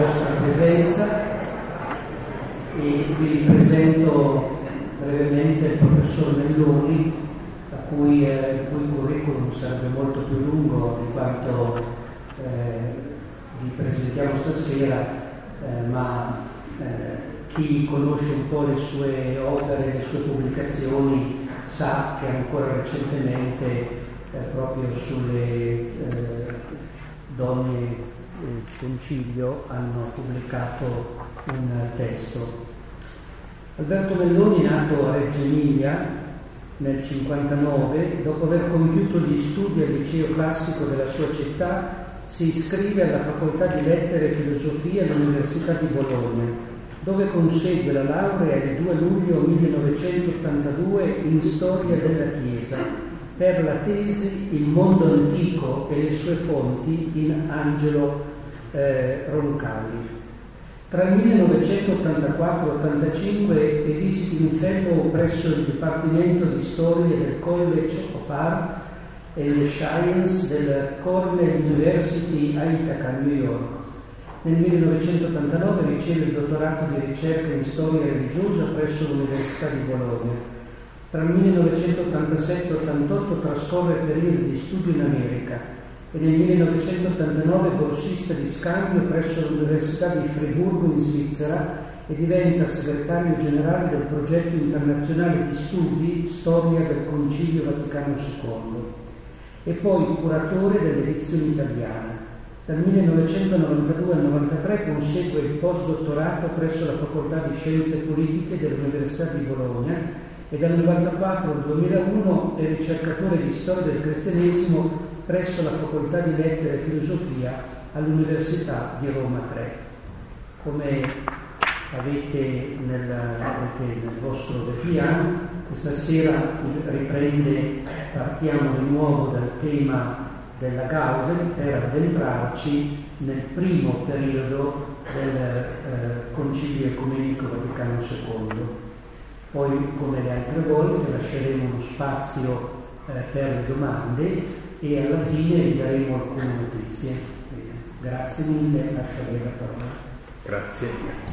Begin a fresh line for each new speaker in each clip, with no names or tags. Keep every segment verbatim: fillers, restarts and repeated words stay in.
vostra presenza e vi presento brevemente il professor Melloni, a cui, eh, il cui curriculum sarebbe molto più lungo di quanto eh, vi presentiamo stasera, eh, ma eh, chi conosce un po' le sue opere, le sue pubblicazioni, sa che ancora recentemente eh, proprio sulle eh, donne eh, concilio hanno pubblicato un testo. Alberto Melloni, nato a Reggio Emilia nel cinquantanove, dopo aver compiuto gli studi al liceo classico della sua città, si iscrive alla facoltà di lettere e filosofia all'Università di Bologna, dove consegue la laurea il due luglio millenovecentottantadue in storia della Chiesa per la tesi Il mondo antico e le sue fonti in Angelo eh, Roncalli. Tra il millenovecentottantaquattro e ottantacinque è distinto presso il Dipartimento di Storia del College of Art and Science del Cornell University a Ithaca, New York. Nel millenovecentottantanove riceve il dottorato di ricerca in storia religiosa presso l'Università di Bologna. Tra il millenovecentottantasette e ottantotto trascorre periodi di studio in America e nel millenovecentottantanove borsista di scambio presso l'Università di Friburgo in Svizzera e diventa segretario generale del progetto internazionale di studi Storia del Concilio Vaticano secondo e poi curatore dell'edizione italiana. Dal millenovecentonovantadue al novantatré consegue il postdottorato presso la Facoltà di Scienze Politiche dell'Università di Bologna e dal novantaquattro al duemilauno è ricercatore di storia del cristianesimo presso la Facoltà di Lettere e Filosofia all'Università di Roma tre. Come avete nel, avete nel vostro defiant, questa sera riprende, partiamo di nuovo dal tema della Gaudium per addentrarci nel primo periodo del eh, Concilio Ecumenico Vaticano secondo. Poi, come le altre volte, lasceremo uno spazio eh, per le domande e alla fine vi daremo alcune notizie. Grazie mille, lascio a lei la parola.
Grazie.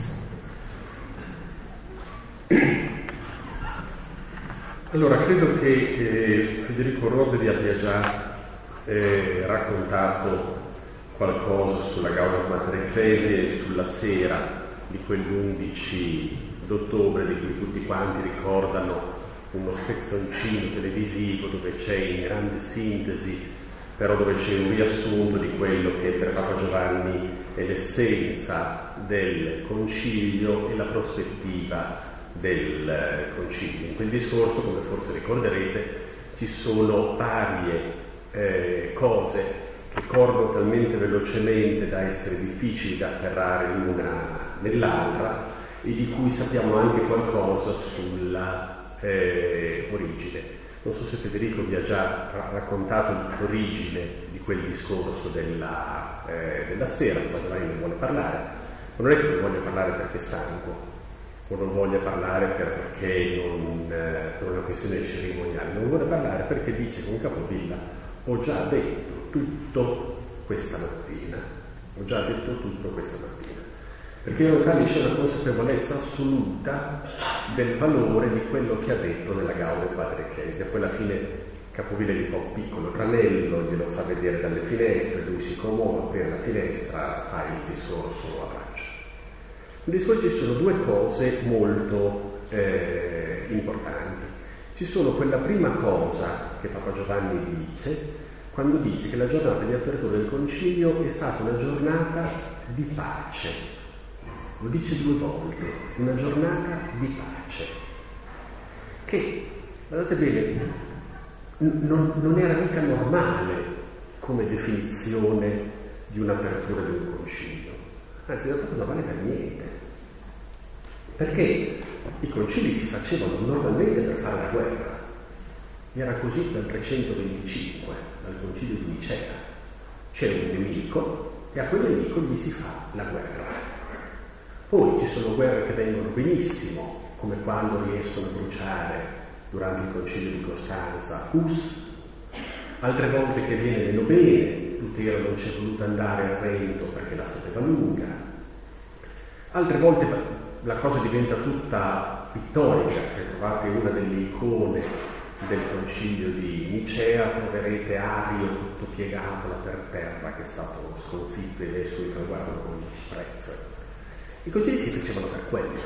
Allora, credo che eh, Federico Rosoli abbia già Eh, raccontato qualcosa sulla Gaudium Mater Ecclesiae e sulla sera di quell'undici d'ottobre di cui tutti quanti ricordano uno spezzoncino televisivo dove c'è in grande sintesi, però dove c'è un riassunto di quello che per Papa Giovanni è l'essenza del concilio e la prospettiva del concilio. In quel discorso, come forse ricorderete, ci sono varie Eh, cose che corrono talmente velocemente da essere difficili da afferrare l'una nell'altra e di cui sappiamo anche qualcosa sulla eh, origine. Non so se Federico vi ha già ra- raccontato l'origine di quel discorso della, eh, della sera, ma Giovanni ne vuole parlare, ma non è che ne voglia parlare perché è stanco o non voglia parlare perché non, eh, per una questione cerimoniale, non vuole parlare perché dice con capovilla: ho già detto tutto questa mattina, ho già detto tutto questa mattina, perché in realtà c'è una consapevolezza assoluta del valore di quello che ha detto nella Gaudium Mater Ecclesiae. Poi alla fine Capovilla gli fa un piccolo tranello, glielo fa vedere dalle finestre, lui si commuove, poi alla finestra fa il discorso a braccio. Nel discorso ci sono due cose molto eh, importanti. Ci sono quella prima cosa che Papa Giovanni dice, quando dice che la giornata di apertura del concilio è stata una giornata di pace. Lo dice due volte, una giornata di pace. Che, guardate bene, non, non era mica normale come definizione di un'apertura di un concilio. Anzi, in realtà non vale per niente. Perché i concili si facevano normalmente per fare la guerra. Era così dal trecentoventicinque, dal concilio di Nicea. C'è un nemico e a quel nemico gli si fa la guerra. Poi ci sono guerre che vengono benissimo, come quando riescono a bruciare durante il concilio di Costanza Hus, altre volte che viene meno bene. Lutero non c'è voluto andare a Trento perché la sapeva lunga. Altre volte la cosa diventa tutta pittorica. Se trovate una delle icone del concilio di Nicea troverete Ario tutto piegato là per terra, che è stato sconfitto, e i vescovi che lo guardano con disprezzo. I concili si facevano per quello.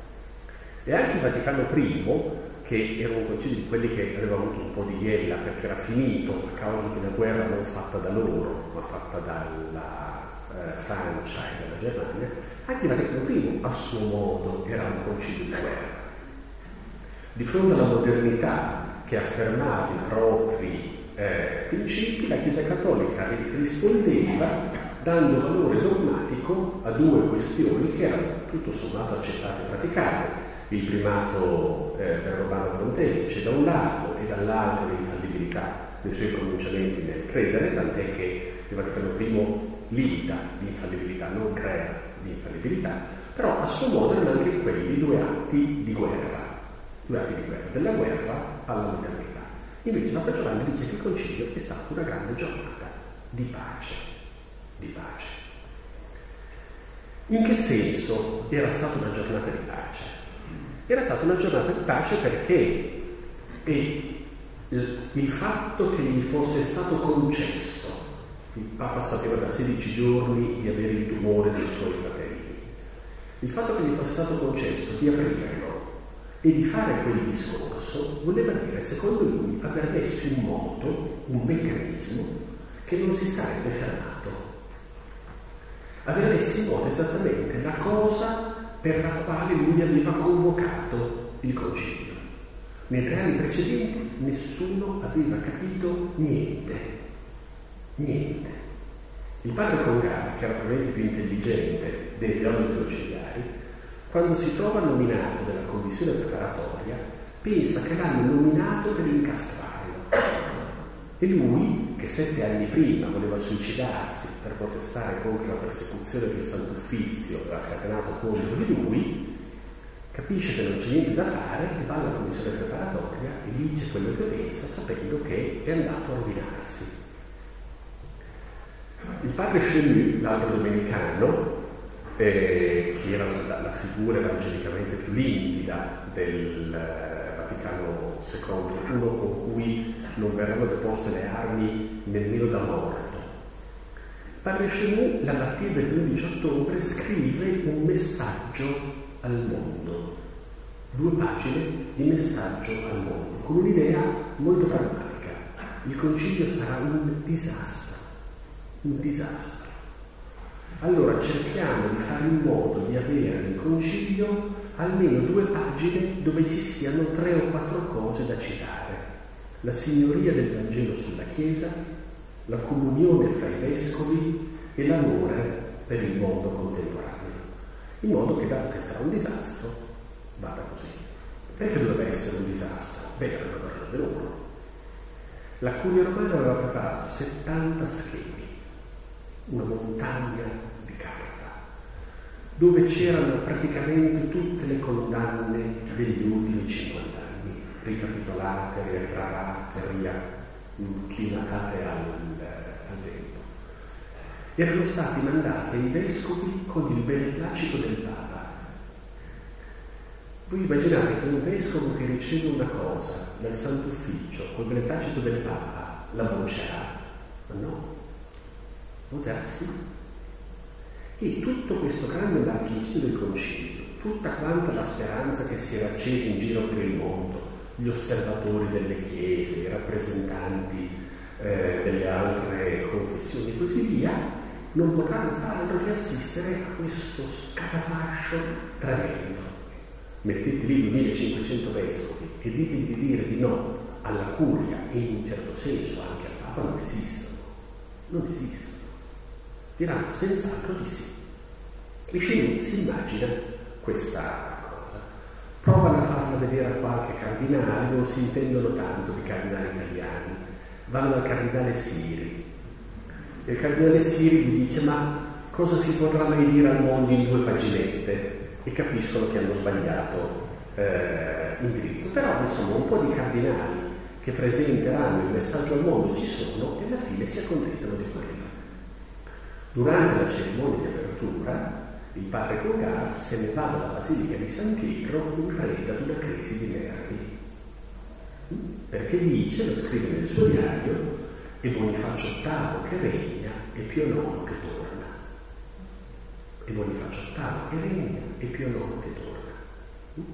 E anche il Vaticano primo, che era un concilio di quelli che aveva avuto un po' di iella perché era finito a causa di una guerra non fatta da loro, ma fatta dalla eh, Francia e dalla Germania, anche il Vaticano primo a suo modo era un concilio di guerra. Di fronte alla modernità che affermava i propri eh, principi, la Chiesa Cattolica rispondeva dando valore dogmatico a due questioni che erano tutto sommato accettate e praticate: il primato eh, del Romano Pontefice da un lato e dall'altro l'infallibilità dei suoi pronunciamenti nel credere, tant'è che il Vaticano primo limita l'infallibilità, non crea l'infallibilità, però a suo modo erano anche quelli due atti di guerra, due atti di guerra, della guerra alla modernità. Invece Papa Giovanni dice che il concilio è stata una grande giornata di pace, di pace. In che senso era stata una giornata di pace? Era stata una giornata di pace perché e il fatto che gli fosse stato concesso, il Papa sapeva da sedici giorni di avere il tumore dei suoi fratelli, il fatto che gli fosse stato concesso di aprirlo e di fare quel discorso voleva dire, secondo lui, aver messo in moto un meccanismo che non si sarebbe fermato, aver messo in moto esattamente la cosa per la quale lui aveva convocato il concilio. Nei tre anni precedenti nessuno aveva capito niente, niente. Il padre Congardi, che era probabilmente più intelligente dei teologi conciliari, quando si trova nominato nella commissione preparatoria, pensa che l'hanno nominato per incastrarlo. E lui, che sette anni prima voleva suicidarsi per protestare contro la persecuzione che il Santo Uffizio aveva scatenato contro di lui, capisce che non c'è niente da fare e va alla commissione preparatoria e dice quello che pensa, sapendo che è andato a rovinarsi. Il padre Chenu, l'altro domenicano, eh, che era la, la figura evangelicamente più limpida del eh, Vaticano secondo, uno con cui non verranno deposte le armi nemmeno da morto. Padre Chenu, la mattina del undici ottobre, scrive un messaggio al mondo, due pagine di messaggio al mondo, con un'idea molto pragmatica. Il concilio sarà un disastro, un disastro. Allora cerchiamo di fare in modo di avere nel concilio almeno due pagine dove ci siano tre o quattro cose da citare: la signoria del Vangelo sulla Chiesa, la comunione fra i vescovi e l'amore per il mondo contemporaneo, in modo che, dato che sarà un disastro, vada così. Perché doveva essere un disastro? Beh, aveva parlato loro. La Curia Romana aveva preparato settanta schemi, una montagna di carta, dove c'erano praticamente tutte le condanne degli ultimi cinquanta anni, ricapitolate, riaggravate, riacclimatate al, al tempo. Erano stati mandati ai vescovi con il beneplacito del Papa. Voi immaginate che un vescovo che riceve una cosa dal Santo Ufficio col beneplacito del Papa la vocerà? Ma no, voterà sì. E tutto questo grande marchingegno del concilio, tutta quanta la speranza che si era accesa in giro per il mondo, gli osservatori delle chiese, i rappresentanti eh, delle altre confessioni e così via, non potranno fare altro che assistere a questo scatafascio tremendo. Mettete lì duemilacinquecento vescovi e dite di dire di no alla curia e in un certo senso anche al Papa, non esistono, non esistono. Diranno senz'altro di sì. E Chenu si immagina questa cosa. Provano a farla vedere a qualche cardinale, non si intendono tanto di cardinali italiani, vanno al cardinale Siri. E il cardinale Siri gli dice: ma cosa si potrà mai dire al mondo in due paginette? E capiscono che hanno sbagliato eh, indirizzo. Però insomma un po' di cardinali che presenteranno il messaggio al mondo ci sono, e alla fine si accontentano di quello. Durante la cerimonia di apertura il padre Congar se ne va dalla Basilica di San Pietro in preda ad una crisi di nervi. Perché dice, lo scrive nel suo diario, è Bonifacio ottavo che regna e Pio nono che torna. È Bonifacio ottavo che regna e Pio nono che torna.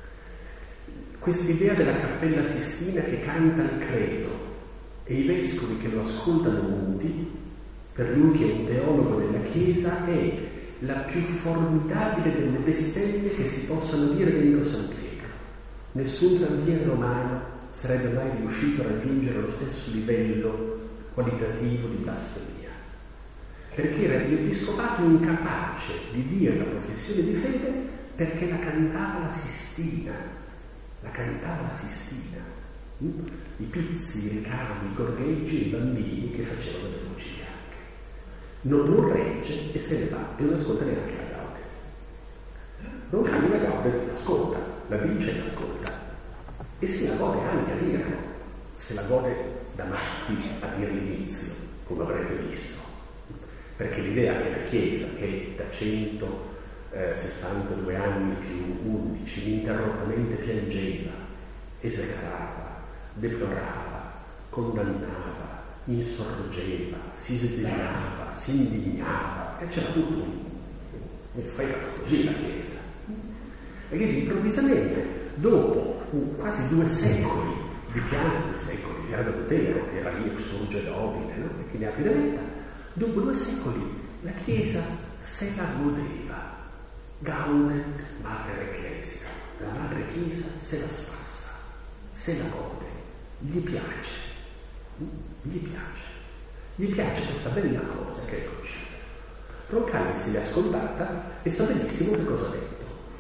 Quest'idea della Cappella Sistina che canta il credo e i vescovi che lo ascoltano muti, per lui che è un teologo della Chiesa, è la più formidabile delle bestemmie che si possano dire dentro San Pietro. Nessun cantiere romano sarebbe mai riuscito a raggiungere lo stesso livello qualitativo di blasfemia, perché era l'episcopato incapace di dire la professione di fede perché la cantava la Sistina, la cantava la Sistina, i pizzi, i ricami, i gorgheggi, i bambini che facevano le voci bianche. Non lo regge e se ne va e non ascolta neanche la Gaude. Non cambia la Gaude, ascolta, la dice e l'ascolta. E si la gode anche a dirlo, se la gode da matti a dire l'inizio, come avrete visto. Perché l'idea che la Chiesa, che da centosessantadue anni più undici ininterrottamente piangeva, esagerava, deplorava, condannava, insorgeva, si sdegnava, si indignava, e c'era tutto un, un fegato così la Chiesa. La Chiesa improvvisamente, dopo uh, quasi due secoli di pianti, secoli di Arno Lutero, che era lì sorge nobile, no? E chi ne ha più da vita, dopo due secoli la Chiesa se la godeva. Gaudet mater ecclesia, la madre Chiesa se la spassa, se la gode, gli piace, gli piace, gli piace questa bella cosa che è il concilio. Roncalli se l'è ascoltata e sa benissimo che cosa ha detto.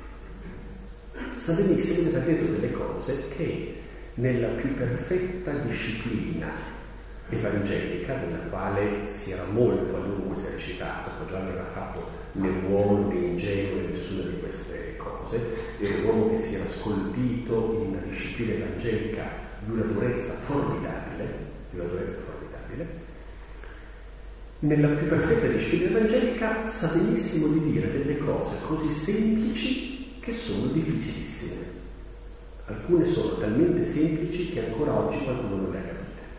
Sa benissimo di aver detto delle cose che nella più perfetta disciplina evangelica, nella quale si era molto a lungo esercitato, poi già aveva fatto né buono né ingenuo nessuna di queste cose, era un uomo che si era scolpito in una disciplina evangelica di una durezza formidabile, di una durezza formidabile. Nella più perfetta disciplina evangelica sa benissimo di dire delle cose così semplici che sono difficilissime. Alcune sono talmente semplici che ancora oggi qualcuno non le ha capite.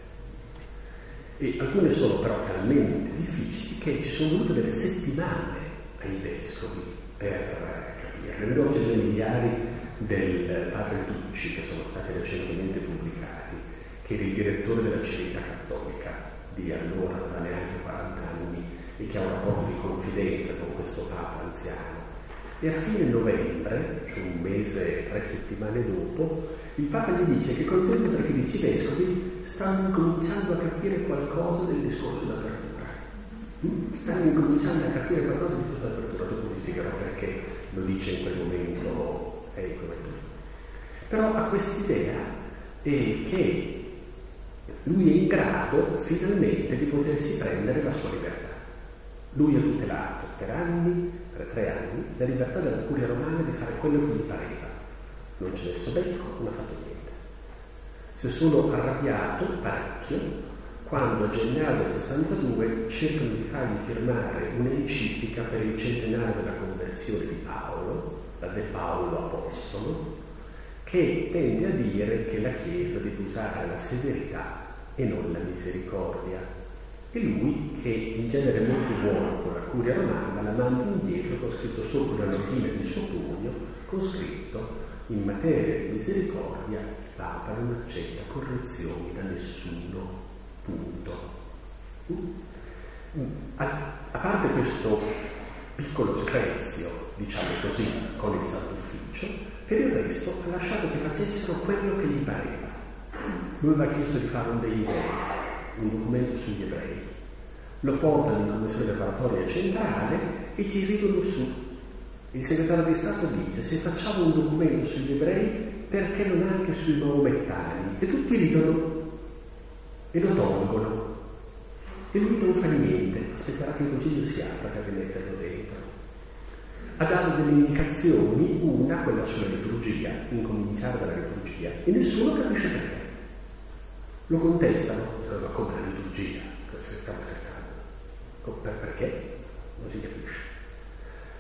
E alcune sono però talmente difficili che ci sono volute delle settimane ai vescovi per capirle. Vedo oggi dei diari del padre Tucci che sono stati recentemente pubblicati, che era il direttore della Civiltà Cattolica di allora, da neanche quaranta anni, e che ha un rapporto di confidenza con questo Papa anziano. E a fine novembre, cioè un mese, tre settimane dopo, il Papa gli dice che è contento perché dice i vescovi stanno cominciando a capire qualcosa del discorso d'apertura. Stanno incominciando a capire qualcosa del discorso d'apertura, dopo vi spiegherò perché lo dice in quel momento è in quel momento. Però ha quest'idea eh, che lui è in grado finalmente di potersi prendere la sua libertà. Lui ha tutelato per anni, per tre anni, la libertà della curia romana di fare quello che gli pareva. Non c'è messo becco, non ha fatto niente. Si è solo arrabbiato parecchio quando a gennaio del sessantadue cercano di fargli firmare un'enciclica per il centenario della conversione di Paolo, la De Paolo Apostolo, che tende a dire che la Chiesa deve usare la severità e non la misericordia. E lui, che in genere è molto buono con la curia romana, la manda indietro con scritto sopra la notina di suo pugno, con scritto: in materia di misericordia il Papa non accetta correzioni da nessuno, punto. A, a parte questo piccolo screzio, diciamo così, con il Santo Ufficio, per il resto ha lasciato che facessero quello che gli pareva. Lui aveva chiesto di fare un degli ebrei, un documento sugli ebrei, lo portano in commissione preparatoria centrale e ci ridono su. Il segretario di Stato dice: se facciamo un documento sugli ebrei, perché non anche sui maomettani? E tutti ridono e lo tolgono e lui non fa niente, aspetterà che il concilio si apra per rimetterlo dentro. Ha dato delle indicazioni, una, quella sulla liturgia, incominciare dalla liturgia, e nessuno capisce perché. Lo contestano, ma come la liturgia? Stiamo scherzando. Per perché? Non si capisce.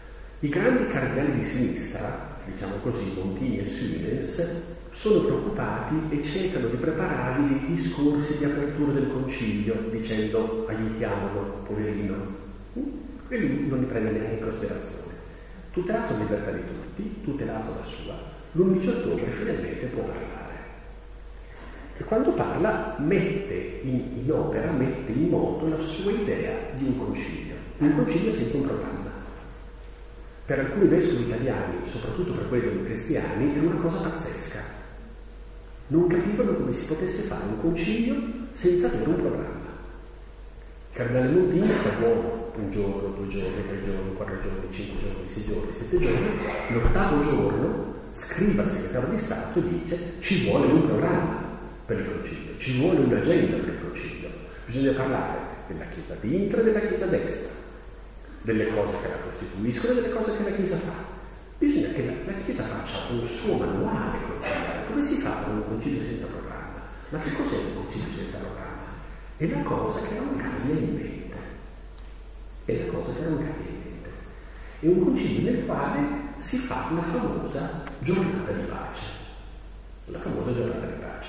I grandi cardinali di sinistra, diciamo così, Montini e Suines, sono preoccupati e cercano di preparargli dei discorsi di apertura del concilio, dicendo aiutiamolo, poverino. E lui non li prende neanche in considerazione. Tutelato la libertà di tutti, tutelato la sua, l'undici ottobre finalmente può parlare. E quando parla mette in, in opera, mette in moto la sua idea di un concilio, un concilio senza un programma. Per alcuni vescovi italiani, soprattutto per quelli dei cristiani, è una cosa pazzesca. Non capivano come si potesse fare un concilio senza avere un programma. Il cardinale Montini sta buono un giorno, due giorni, tre giorni, quattro giorni, cinque giorni, sei giorni, sette giorni. L'ottavo giorno scrive al segretario di Stato e dice ci vuole un programma per il concilio, ci vuole un'agenda per il concilio. Bisogna parlare della Chiesa di Intra e della Chiesa destra, delle cose che la costituiscono e delle cose che la Chiesa fa. Bisogna che la, la Chiesa faccia un suo manuale conciliare. Come si fa con un concilio senza programma? Ma che cos'è un concilio senza programma? È la cosa che non cambia in mente. È la cosa che non cambia in mente. È un concilio nel quale si fa la famosa giornata di pace. La famosa giornata di pace.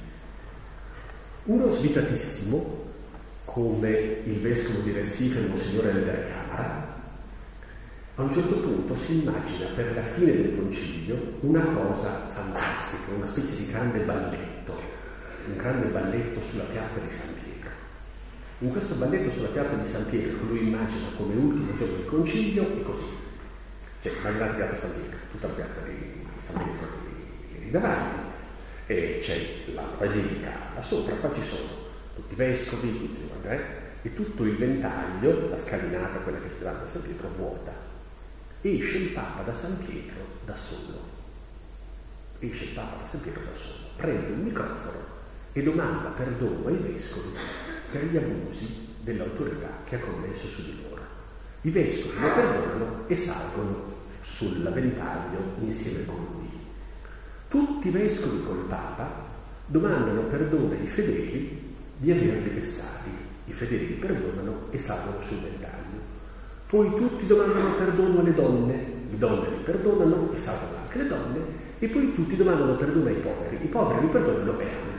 Uno svitatissimo, come il vescovo di Recife, il Monsignore Elder Camara, a un certo punto si immagina per la fine del concilio una cosa fantastica, una specie di grande balletto, un grande balletto sulla piazza di San Pietro. In questo balletto sulla piazza di San Pietro, che lui immagina come ultimo giorno del concilio, è così. C'è la grande piazza San Pietro, tutta la piazza di San Pietro lì davanti, e c'è la basilica là sopra, qua ci sono tutti i vescovi, tutti, eh, e tutto il ventaglio, la scalinata, quella che si dà da San Pietro, vuota. Esce il Papa da San Pietro da solo. Esce il Papa da San Pietro da solo. Prende il microfono e domanda perdono ai vescovi per gli abusi dell'autorità che ha commesso su di loro. I vescovi lo perdonano e salgono sul ventaglio insieme con lui. Tutti i vescovi col Papa domandano perdono ai fedeli di averli vessati. I fedeli perdonano e salgono sul ventaglio. Poi tutti domandano perdono alle donne, le donne li perdonano e salvano anche le donne, e poi tutti domandano perdono ai poveri, i poveri li perdonano e amano.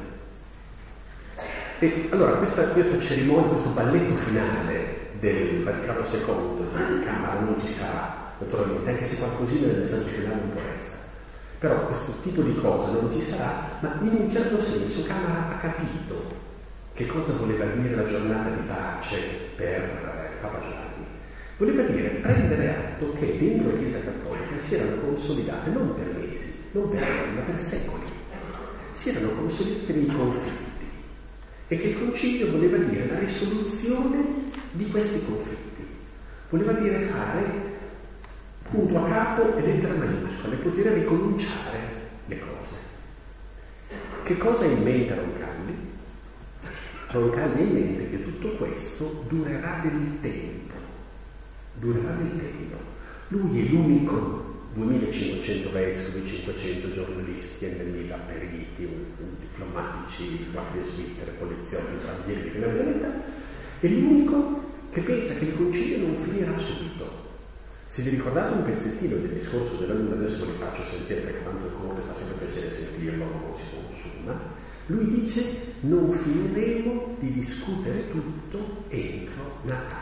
E allora questa, questa cerimonia, questo balletto finale del Vaticano secondo di Camara non ci sarà, naturalmente, anche se qualcosina nel messaggio finale un po' resta. Però questo tipo di cosa non ci sarà, ma in un certo senso Camara ha capito che cosa voleva dire la giornata di pace per eh, Papa Giovanni. Voleva dire prendere atto che dentro la Chiesa Cattolica si erano consolidate non per mesi, non per anni, ma per secoli. Si erano consolidati dei conflitti e che il concilio voleva dire la risoluzione di questi conflitti. Voleva dire fare punto a capo e lettera maiuscola e poter ricominciare le cose. Che cosa ha in mente Roncalli? Roncalli ha in mente che tutto questo durerà del tempo. Durerà del tempo. Lui è l'unico, duemilacinquecento vescovi, cinquecento giornalisti, nemmila periti, diplomatici, guardie svizzere, polizioni, tranvieri di vita, è l'unico che pensa che il concilio non finirà subito. Se vi ricordate un pezzettino del discorso della Luna, adesso ve lo faccio sentire perché tanto è corto e fa sempre piacere sentirlo, non si consuma. Lui dice non finiremo di discutere tutto entro Natale.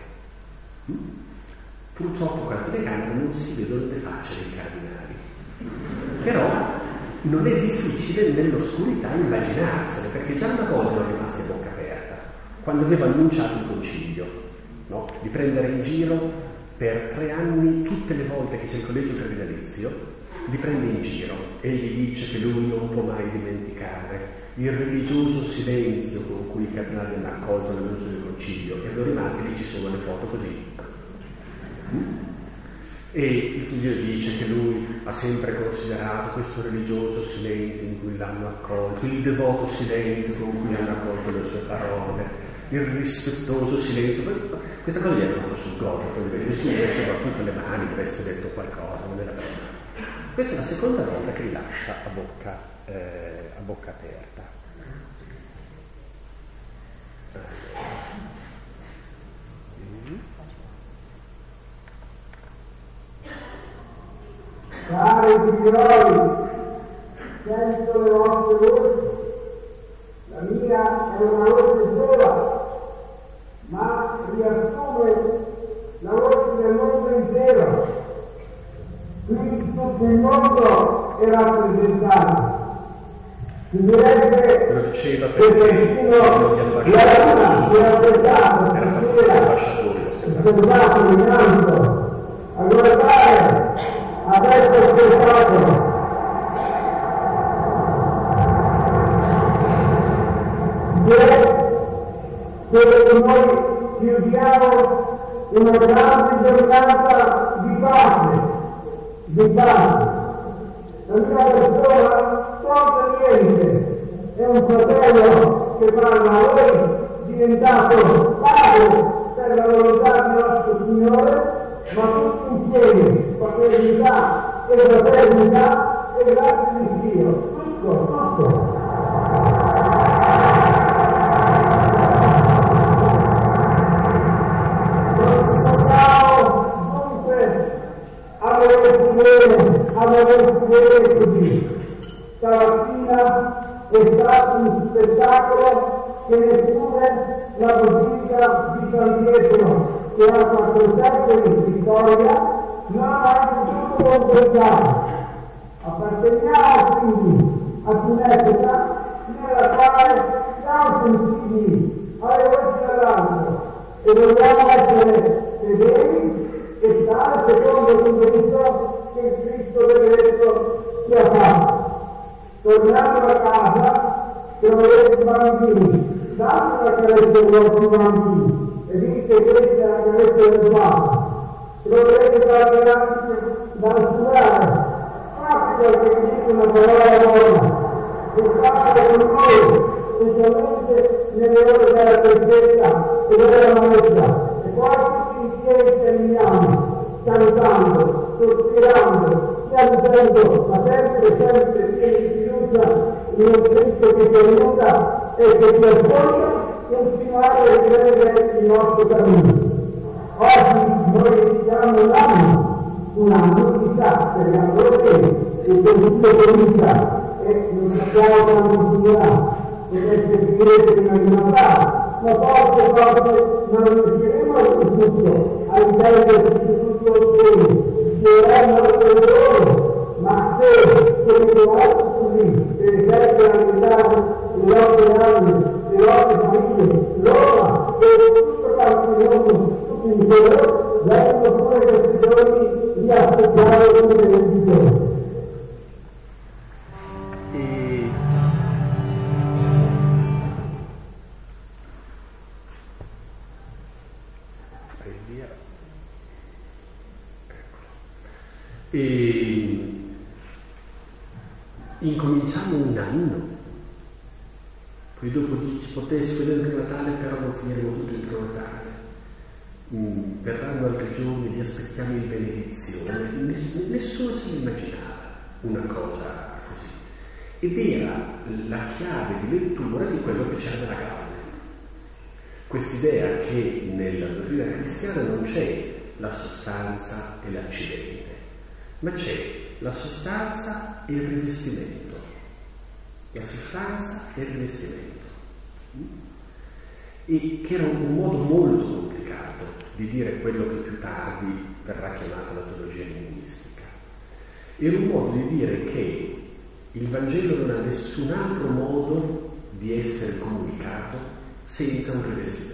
Purtroppo qua in telecamera non si vedono le facce dei cardinali, però non è difficile nell'oscurità immaginarsene, perché già una volta erano rimasti a bocca aperta quando aveva annunciato il concilio, no? Di prendere in giro per tre anni tutte le volte che c'è il collegio cardinalizio, li prende in giro e gli dice che lui non può mai dimenticare il religioso silenzio con cui i cardinali hanno accolto l'annuncio del concilio, e erano rimasti lì, ci sono le foto così. E il figlio dice che lui ha sempre considerato questo religioso silenzio in cui l'hanno accolto, il devoto silenzio con cui hanno accolto le sue parole, il rispettoso silenzio. Questa cosa gli è rimasta sul gofo, nessuno avesse battuto le mani, avesse detto qualcosa, non era vero. Questa è la seconda volta che li lascia a bocca, eh, a bocca aperta. Mm.
cari figlioli, sento le vostre voci. La mia è una voce sola, ma riassume la voce del mondo intero. Qui tutto il mondo è rappresentato. Si direbbe
lo diceva
che persino la luna è rappresentata stasera, osservato in alto, a guardare a questo spettacolo. Quello che noi chiudiamo una grande giornata di pace, di pace. La mia persona tolta niente, è un fratello che parla a voi, diventato padre per la volontà di nostro Signore, ma tutti insieme, fraternità e fraternità e grazie di Dio, tutto, tutto. Avevo così. Stamattina è stato un spettacolo che neppure la Basilica di San Pietro, che ha quattro secoli di storia, non ha potuto completare. Apparteniamo quindi ad un'epoca nella quale siamo sensibili alle voci dell'altro e dobbiamo essere fedeli e stare secondo l'indirizzo che Cristo benedetto ci ha fatto. Tornando a casa, troverete i bambini, date la carezza ai vostri bambini e dite questa è la carezza del Padre. Troverete dare anche da assurare, fate che dite una parola buona, e fate con noi, specialmente nelle ore della tristezza e della malattia. E poi tutti insieme terminiamo, cantando, sospirando, piangendo, ma sempre, sempre pieni di fiducia in un Cristo che ci aiuta e che ci ascolta, continuare a credere il nostro cammino. Oggi noi iniziamo un anno, un anno chissà, speriamo perché, e che tutto comincia e non sappiamo quando finirà, potesse finire prima di Natale, ma forse, forse non riusciremo a tutto, a intendere tutto bene. Saranno per loro, ma se continuate così, per esempio aiutare le nostre anime, le nostre famiglie, Roma e tutto quanto il mondo, tutto intero, vengono pure questi giorni di aspettare le benedizioni.
E incominciamo un anno, poi dopo ci potesse vedere il Natale, però non finiremo tutto il Natale. Mm, verranno altri giorni, li aspettiamo in benedizione. Ness- nessuno si immaginava una cosa così. Ed era la chiave di lettura di quello che c'era nella Gaudium. Quest'idea che nella dottrina cristiana non c'è la sostanza e l'accidente, ma c'è la sostanza e il rivestimento. La sostanza e il rivestimento. E che era un modo molto complicato di dire quello che più tardi verrà chiamata la teologia linguistica. Era un modo di dire che il Vangelo non ha nessun altro modo di essere comunicato senza un rivestimento.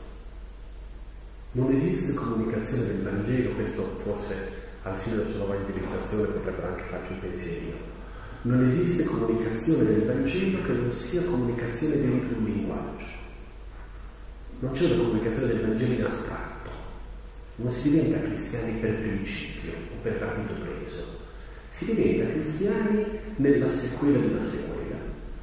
Non esiste comunicazione del Vangelo, questo forse al sino della sua evangelizzazione potrebbero anche farci un pensiero. Non esiste comunicazione del Vangelo che non sia comunicazione dentro un linguaggio. Non c'è una comunicazione del Vangelo in astratto. Non si diventa cristiani per principio o per partito preso. Si diventa cristiani nella sequela di una sequela.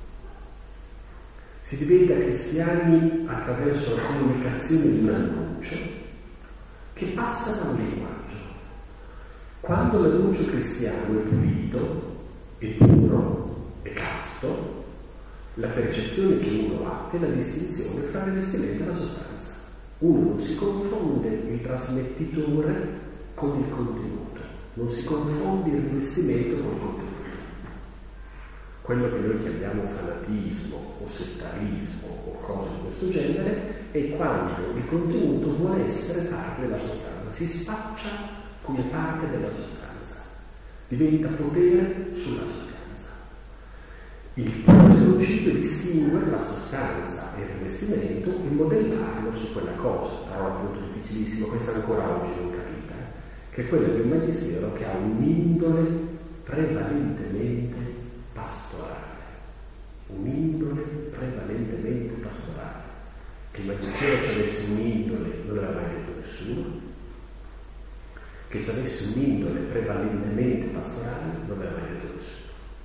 Si diventa cristiani attraverso la comunicazione di un annuncio che passa da un linguaggio. Quando l'annuncio cristiano è pulito, è puro, è casto, la percezione che uno ha è la distinzione fra il rivestimento e la sostanza. Uno non si confonde il trasmettitore con il contenuto, non si confonde il rivestimento con il contenuto. Quello che noi chiamiamo fanatismo o settarismo o cose di questo genere è quando il contenuto vuole essere parte della sostanza, si spaccia come parte della sostanza, diventa potere sulla sostanza. Il punto del concilio è distinguere la sostanza e il rivestimento e modellarlo su quella cosa, parola appunto difficilissima, questa ancora oggi non capita, che è quella di un magistero che ha un'indole prevalentemente pastorale, un'indole prevalentemente pastorale. Che il magistero ci avesse un'indole non l'aveva mai detto nessuno, che ci avesse un'indole prevalentemente pastorale non l'aveva mai detto nessuno.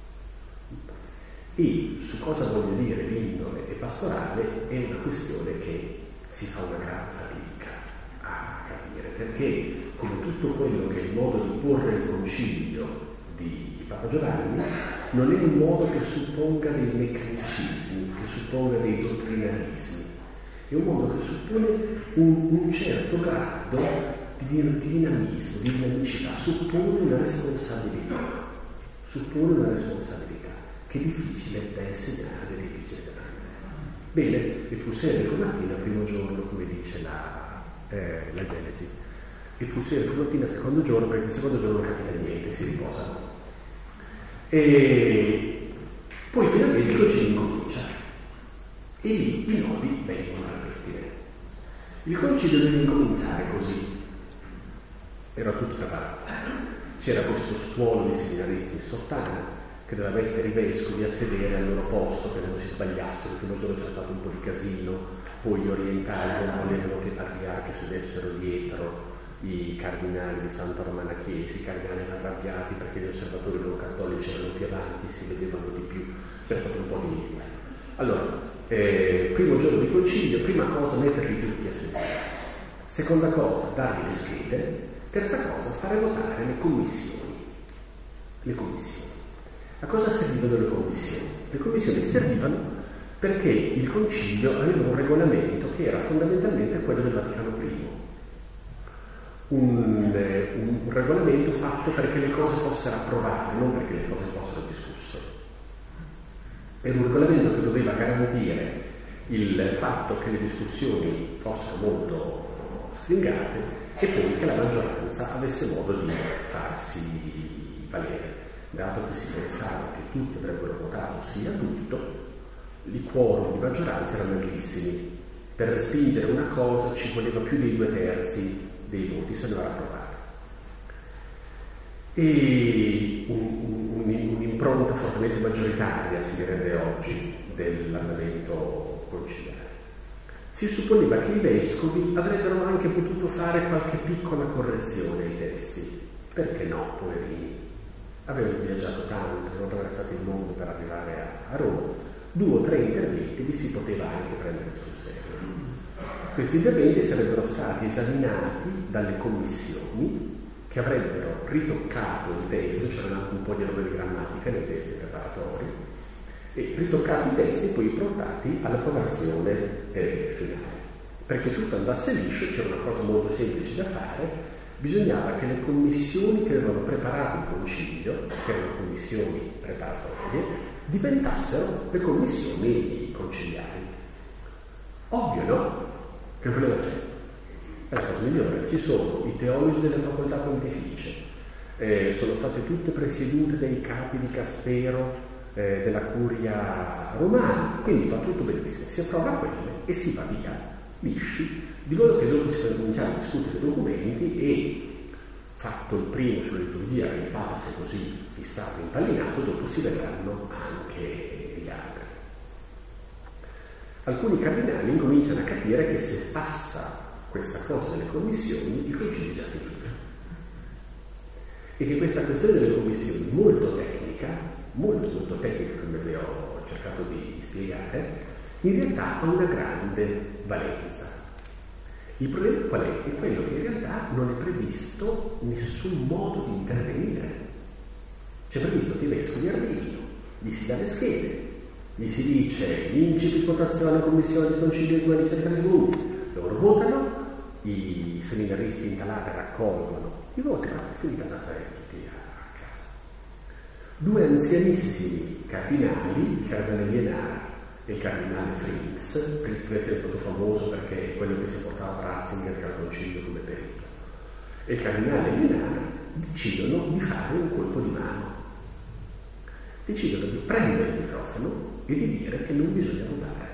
E su cosa voglio dire l'indole e pastorale è una questione che si fa una gran fatica a capire, perché come tutto quello che è il modo di porre il concilio di Papa Giovanni non è un modo che supponga dei meccanicismi, che supponga dei dottrinarismi, è un modo che suppone un, un certo grado di, di dinamismo, di dinamicità, suppone una responsabilità, suppone una responsabilità che è difficile da insegnare, è difficile da prendere. Bene, e fu sera mattina, primo giorno, come dice la, eh, la Genesi, e fu sera mattina, secondo giorno, perché il secondo giorno non capita niente, si riposa. E poi finalmente il concilio incomincia e lì i nodi vengono al pettine. Il concilio deve incominciare così, era tutto preparato, c'era questo stuolo di seminaristi in sottana che doveva mettere i vescovi a sedere al loro posto, che non si sbagliassero. Il primo giorno c'era stato un po' di casino, poi gli orientali non volevano che i patriarchi sedessero dietro i cardinali di Santa Romana Chiesa, i cardinali arrabbiati perché gli osservatori loro cattolici erano più avanti, si vedevano di più, c'era stato un po' di... Allora, eh, primo giorno di concilio, prima cosa metterli tutti a sedere, seconda cosa dargli le schede, terza cosa fare votare le commissioni. Le commissioni. A cosa servivano le commissioni? Le commissioni servivano perché il concilio aveva un regolamento che era fondamentalmente quello del Vaticano primo. Un, eh, un regolamento fatto perché le cose fossero approvate, non perché le cose fossero discusse. Era un regolamento che doveva garantire il fatto che le discussioni fossero molto stringate e poi che la maggioranza avesse modo di farsi valere. Dato che si pensava che tutti avrebbero votato sì a tutto, i quorum di maggioranza erano altissimi. Per respingere una cosa ci voleva più dei due terzi dei voti, se non era approvata. E un, un, un'impronta fortemente maggioritaria, si direbbe oggi, dell'andamento conciliare. Si supponeva che i vescovi avrebbero anche potuto fare qualche piccola correzione ai testi. Perché no, poverini? Avevano viaggiato tanto, erano attraversati il mondo per arrivare a, a Roma. Due o tre interventi li si poteva anche prendere sul serio. Questi interventi sarebbero stati esaminati dalle commissioni che avrebbero ritoccato il testo, c'erano anche un po' di errori di grammatica nei testi preparatori, e ritoccato i testi e poi portati all'approvazione eh, finale. Perché tutto andasse liscio c'era una cosa molto semplice da fare. Bisognava che le commissioni che avevano preparato il concilio, che erano commissioni preparatorie, diventassero le commissioni conciliari. Ovvio, no? Che problema c'è? È la cosa migliore. Ci sono i teologi delle facoltà pontificie, eh, sono state tutte presiedute dai capi di Caspero eh, della curia romana, quindi va tutto benissimo. Si approva quelle e si va via, lisci, di modo che dopo si può cominciare a discutere i documenti e, fatto il primo sulla liturgia, che il Papa si è così fissato, impallinato, dopo si vedranno anche gli altri. Alcuni cardinali incominciano a capire che se passa questa cosa delle commissioni, il concilio è già finito. E che questa questione delle commissioni, molto tecnica, molto molto tecnica come vi ho cercato di spiegare, in realtà ha una grande valenza. Il problema qual è? È quello che in realtà non è previsto nessun modo di intervenire. C'è previsto che i vescovi arrivino, gli si dà le schede, gli si dice incipit votazione, commissione di concilio di una ricerca di gruppi, loro votano, i seminaristi in Calabria raccolgono i voti, basta finita andata tutti a casa. Due anzianissimi cardinali, il cardinale Lienard e il cardinale Fritz. Fritz deve essere stato famoso perché è quello che si portava Ratzinger al concilio come perito, e il cardinale Lienard decidono di fare un colpo di mano, decidono di prendere il microfono e di dire che non bisogna votare,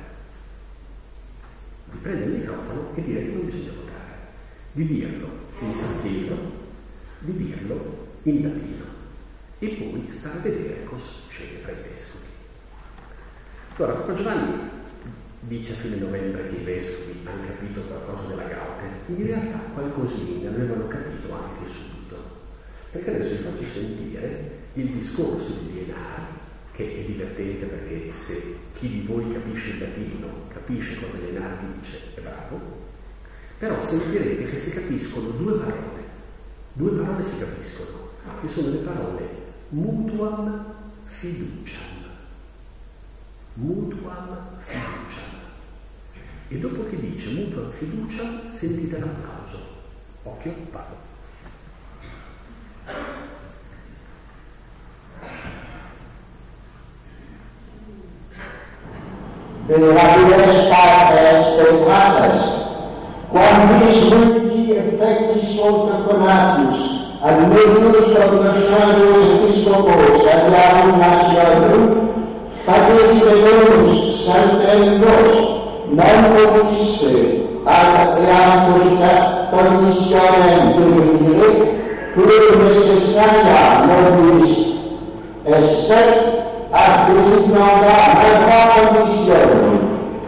di prendere il microfono e dire che non bisogna votare, di dirlo in santino, di dirlo in latino, e poi stare a vedere cosa succede fra i vescovi. Allora, Papa Giovanni dice a fine novembre che i vescovi hanno capito qualcosa della Gaute. In realtà qualcosina avevano capito anche subito, perché adesso vi faccio sentire il discorso di Lienard, che è divertente perché se chi di voi capisce il latino capisce cosa Lienard dice, è bravo, però sentirete che si capiscono due parole, due parole si capiscono, che sono le parole mutuam fiduciam. Mutuam fiduciam. E dopo che dice mutuam fiduciam, sentite l'applauso. Occhio, vado.
Venerabile Patres et Patres, quandis multi effectis soltaconatus ad medius oblacionatus episcopos ad nationum facete donus santendos non comisse ad eamurica commissionem devenire cui necessaria nobis esse ad designata altra commissione.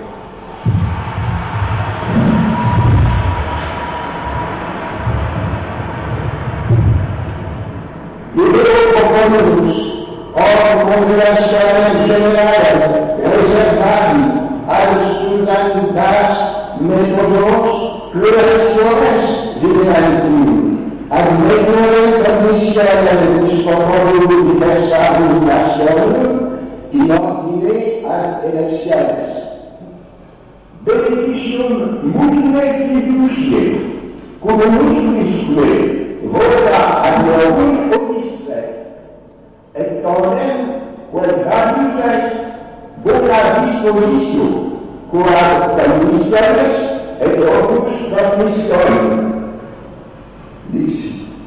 O congregazione generale riservati ad studentatas metodos pluraciones divinanti ad mediore commissione episcopolorum diversa nationum in ordine ad electiones. Benedicium multime fiducie, cum multiplisque vota ad novum odisse, et tonem quel gratuitas vota dispositio, quod commissiones et opus commissionem. Dice.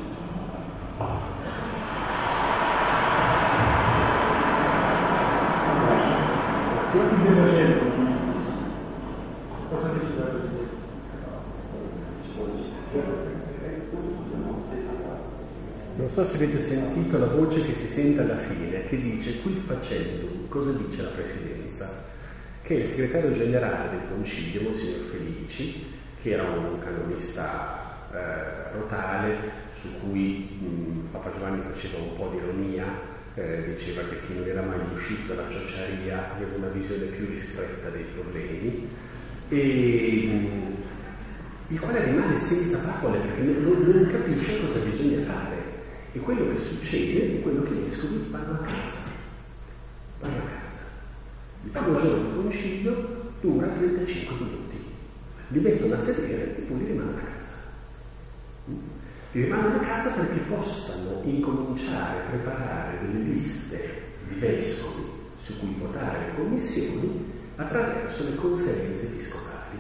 Non so se avete sentito la voce che si sente alla fine, che dice qui facendo, cosa dice la Presidenza? Che il segretario generale del Concilio, Monsignor Felici, che era un canonista eh, rotale, su cui mh, Papa Giovanni faceva un po' di ironia, eh, diceva che chi non era mai uscito dalla ciociaria aveva una visione più ristretta dei problemi, e mh, il quale rimane senza parole perché non, non capisce cosa bisogna fare. E quello che succede è quello che i vescovi vanno a casa. Vanno a casa. Il primo giorno del concilio dura trentacinque minuti. Li mettono a sedere e poi li rimangono a casa. Li rimangono a casa perché possano incominciare a preparare delle liste di vescovi su cui votare le commissioni attraverso le conferenze episcopali.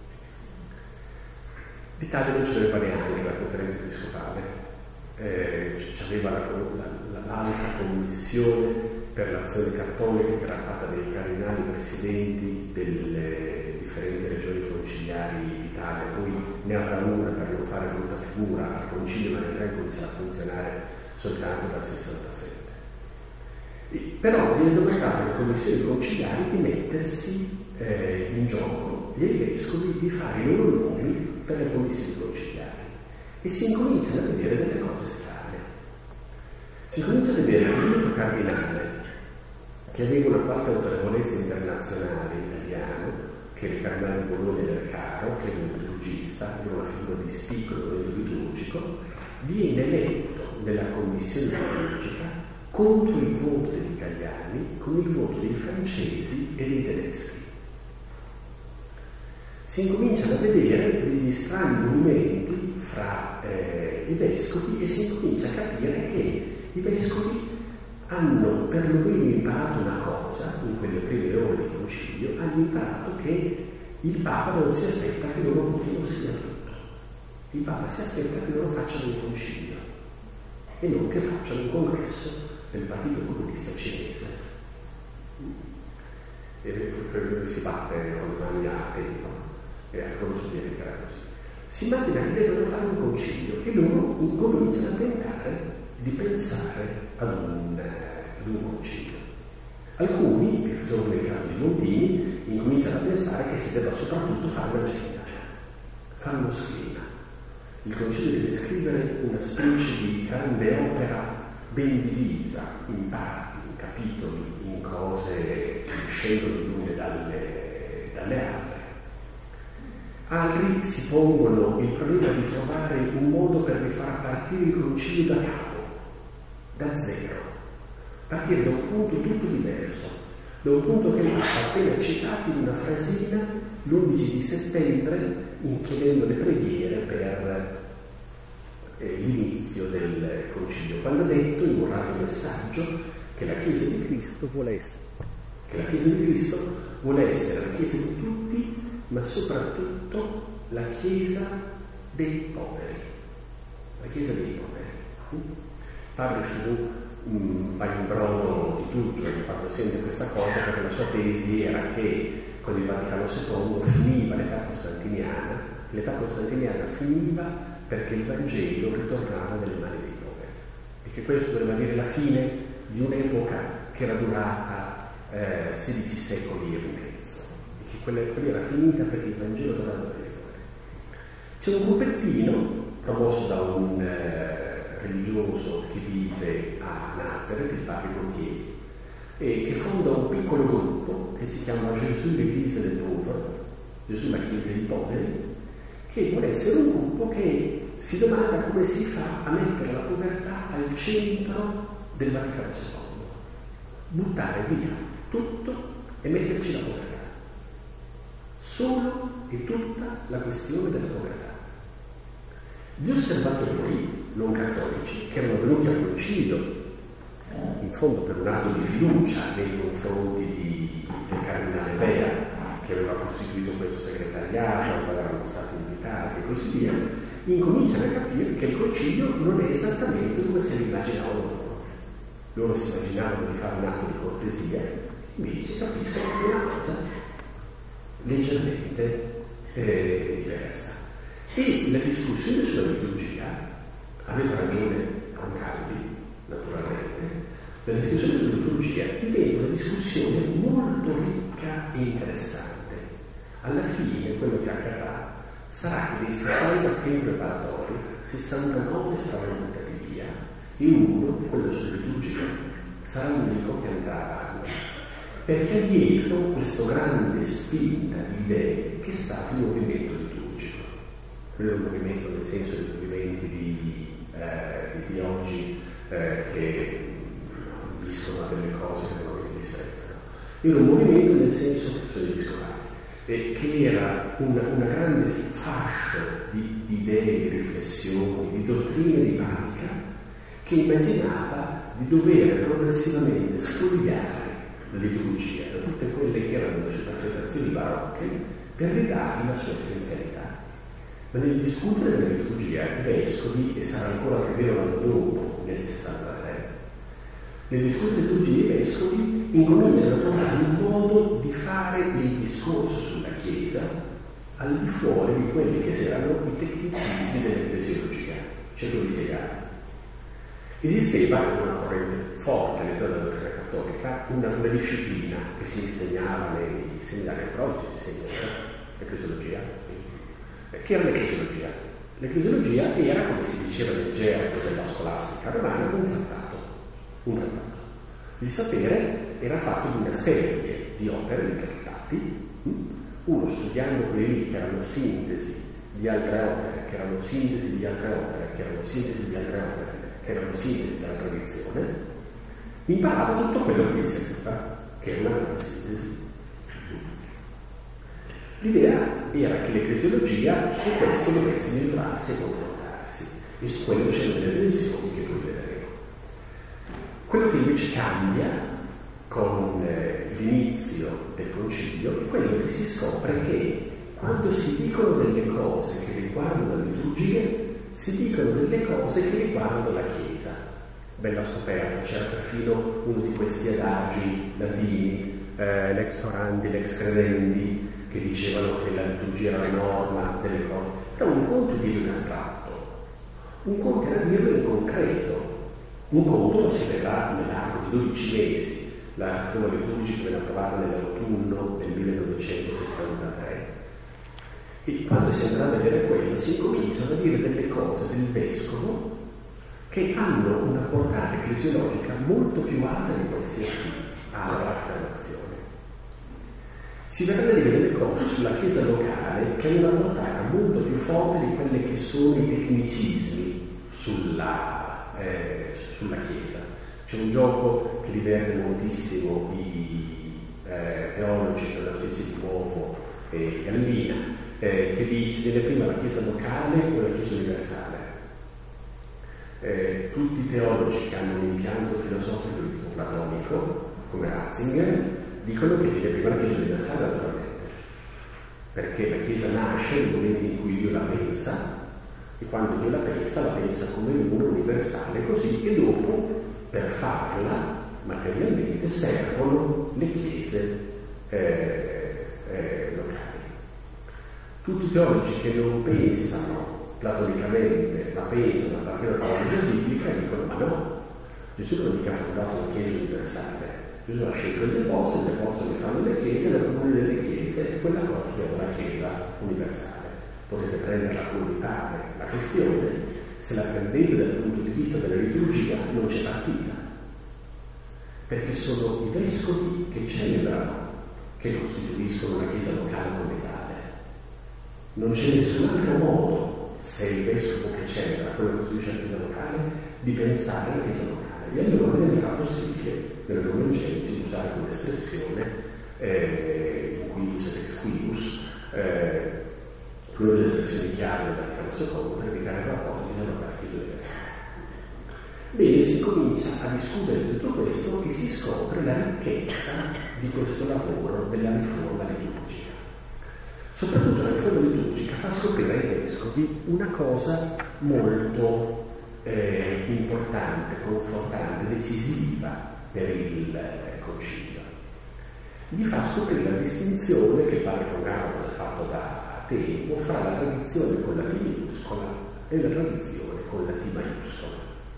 L'Italia non ce l'aveva neanche la conferenza episcopale. Eh, c'aveva la, la, l'altra commissione per l'azione cattolica che era fatta dai cardinali presidenti delle differenti regioni conciliari d'Italia, poi ne avrà una per non fare brutta figura al concilio, ma in realtà comincia a funzionare soltanto dal sessantasette. E, però viene domandato alle commissioni conciliari di mettersi eh, in gioco e ai vescovi di fare i loro nomi per le commissioni conciliari. E si incominciano a vedere delle cose strane. Si comincia a vedere che l'unico cardinale che aveva una qualche autorevolezza internazionale italiano, che era il cardinale di Bologna del Caro, che era un liturgista, era una figura di spicco nel momento liturgico, viene eletto nella commissione liturgica contro il voto degli italiani, con il voto dei francesi e dei tedeschi. si incominciano a vedere degli strani movimenti fra eh, i vescovi e si incomincia a capire che i vescovi hanno perlomeno imparato una cosa in quelle prime ore di concilio, hanno imparato che il Papa non si aspetta che loro votino sia tutto. Il Papa si aspetta che loro facciano un concilio e non che facciano un congresso del Partito Comunista Cinese. E che si batte con le mani a tempo, e anche lo sovietica era così. Si immagina che devono fare un concilio e loro incominciano a tentare di pensare ad un, ad un concilio. Alcuni, che sono nel caso di Montini, incominciano a pensare che si debba soprattutto fare un'agenda, fare uno schema. Il concilio deve scrivere una specie di grande opera ben divisa in parti, in capitoli, in cose che scendono l'une dalle, dalle altre. Altri si pongono il problema di trovare un modo per rifar partire il concilio da capo, da zero, partire da un punto tutto diverso, da un punto che ha appena citato in una frasina l'undici di settembre, chiedendo le preghiere per eh, l'inizio del concilio, quando ha detto in un radio messaggio che la Chiesa di Cristo vuole essere, che la Chiesa di Cristo vuole essere la Chiesa di tutti, ma soprattutto la Chiesa dei poveri, la Chiesa dei poveri. Padre Sciù um, va in brodo di Giuggio quando sente questa cosa, perché la sua tesi era che con il Vaticano secondo finiva l'età costantiniana, l'età costantiniana finiva perché il Vangelo ritornava nelle mani dei poveri, e che questo doveva dire la fine di un'epoca che era durata eh, sedici secoli e un mezzo, e che quella, quella era finita perché il Vangelo tornava nelle poveri. C'è un gruppettino promosso da un eh, religioso che vive a Nazareth, il padre Gautier, e che fonda un piccolo gruppo che si chiama Gesù l'Église des Pauvres, Gesù la Chiesa dei poveri, che vuole essere un gruppo che si domanda come si fa a mettere la povertà al centro del Vaticano secondo, buttare via tutto e metterci la povertà, solo e tutta la questione della povertà. Gli osservatori non cattolici che erano venuti al concilio, in fondo per un atto di fiducia nei confronti di, del cardinale Bea, che aveva costituito questo segretariato, dove erano stati invitati e così via, incominciano a capire che il concilio non è esattamente come se l'immaginavano loro. Loro si immaginavano di fare un atto di cortesia, invece capiscono che è una cosa leggermente eh, diversa. E la discussione sulla liturgia aveva ragione Roncaldi, naturalmente. La discussione sulla liturgia diventa una discussione molto ricca e interessante. Alla fine quello che accadrà sarà che dei sessanta schemi preparatori, sessantanove saranno buttati via e uno, quello sulla liturgia, sarà l'unico che andrà avanti. Perché dietro questo grande spinta di idee che è stato il movimento liturgico. Quello è un movimento nel senso dei movimenti di, eh, di oggi eh, che ambiscono a delle cose che non li disprezzano. Era un movimento nel senso che sono gli episcopali, eh, che era una, una grande fascia di, di idee, di riflessioni, di dottrine di pratica, che immaginava di dover progressivamente spogliare la liturgia da tutte quelle che erano le superfetazioni barocche per ridargli la sua essenzialità. Ma nel discutere della liturgia i vescovi, e sarà ancora più vero l'anno dopo, nel sessantatré, nel discutere della liturgia i vescovi incominciano a trovare un modo di fare il discorso sulla Chiesa al di fuori di quelli che erano i tecnicismi dell'ecclesiologia. Cerco di spiegare. Esisteva una corrente forte all'interno della dottrina cattolica, una, una disciplina che si insegnava nei seminari, però oggi si insegna l'ecclesiologia, che era l'ecclesiologia. L'ecclesiologia era, come si diceva nel gergo della scolastica romana, un trattato. Un trattato. Il sapere era fatto di una serie di opere, di trattati, uno studiando quelli che erano sintesi di altre opere, che erano sintesi di altre opere, che erano sintesi di altre opere, che erano sintesi della tradizione, imparava tutto quello che gli serviva, che era una grande sintesi. L'idea era che l'ecclesiologia su questo dovesse misurarsi e confrontarsi, e su quello c'erano delle tensioni che poi vedremo. Quello che invece cambia con eh, l'inizio del concilio è quello che si scopre che quando si dicono delle cose che riguardano le liturgie, si dicono delle cose che riguardano la Chiesa. Bella scoperta, c'era perfino uno di questi adagi latini, eh, l'ex orandi, l'ex credendi, che dicevano che la liturgia era la norma delle cose. Era un conto dirlo in astratto, un conto era dirlo in concreto. Un conto lo si vedrà nell'arco di dodici mesi, la riforma liturgica venne approvata nell'autunno del millenovecentosessantatré. E quando si andrà a vedere quello, si cominciano a dire delle cose del vescovo che hanno una portata ecclesiologica molto più alta di qualsiasi altra affermazione. Si verranno a dire delle cose sulla Chiesa locale che hanno una portata molto più forte di quelli che sono i tecnicismi sulla, eh, sulla Chiesa. C'è un gioco che diverte moltissimo i eh, teologi della specie di uovo e gallina, eh, che dice viene prima la Chiesa locale o la Chiesa universale. Eh, tutti i teologi che hanno un impianto filosofico di tipo platonico, come Ratzinger, dicono che viene prima la Chiesa universale, naturalmente, perché la Chiesa nasce nel momento in cui Dio la pensa, e quando Dio la pensa, la pensa come uno universale, così, e dopo, per farla materialmente, servono le Chiese eh, eh, locali. Tutti i teologi che non pensano platonicamente, ma pensano a partire dalla teologia biblica, dicono: ma no, Gesù non ha mica fondato una Chiesa universale. Gesù ha scelto le poste, le poste che fanno le chiese, la comunione delle chiese è quella cosa che è la Chiesa universale. Potete prendere la comunità, la questione, se la prendete dal punto di vista della liturgia non c'è partita, perché sono i vescovi che celebrano che costituiscono una Chiesa locale come tale. Non c'è nessun altro modo, se il vescovo che celebra quello che costituisce la Chiesa locale, di pensare alla Chiesa locale. E allora diventerà possibile nella Convenzione usare come espressione eh, in quibus et ex quibus, eh, una delle espressioni chiave del Vaticano secondo per indicare il rapporto di una parte universale. Bene, si comincia a discutere di tutto questo e si scopre la ricchezza di questo lavoro della riforma liturgica. Soprattutto la riforma liturgica fa scoprire ai vescovi una cosa molto Eh, importante, confortante, decisiva per il eh, concilio. Gli fa scoprire la distinzione che pare che un ha fatto da tempo fra la tradizione con la T minuscola e la tradizione con la T maiuscola.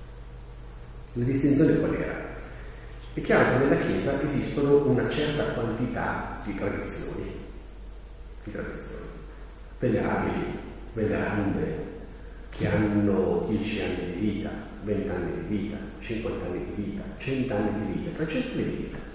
La distinzione qual era? È chiaro che nella Chiesa esistono una certa quantità di tradizioni, di tradizioni venerabili, venerande, che hanno dieci anni di vita, venti anni di vita, cinquanta anni di vita, cento anni di vita, trecento anni di vita.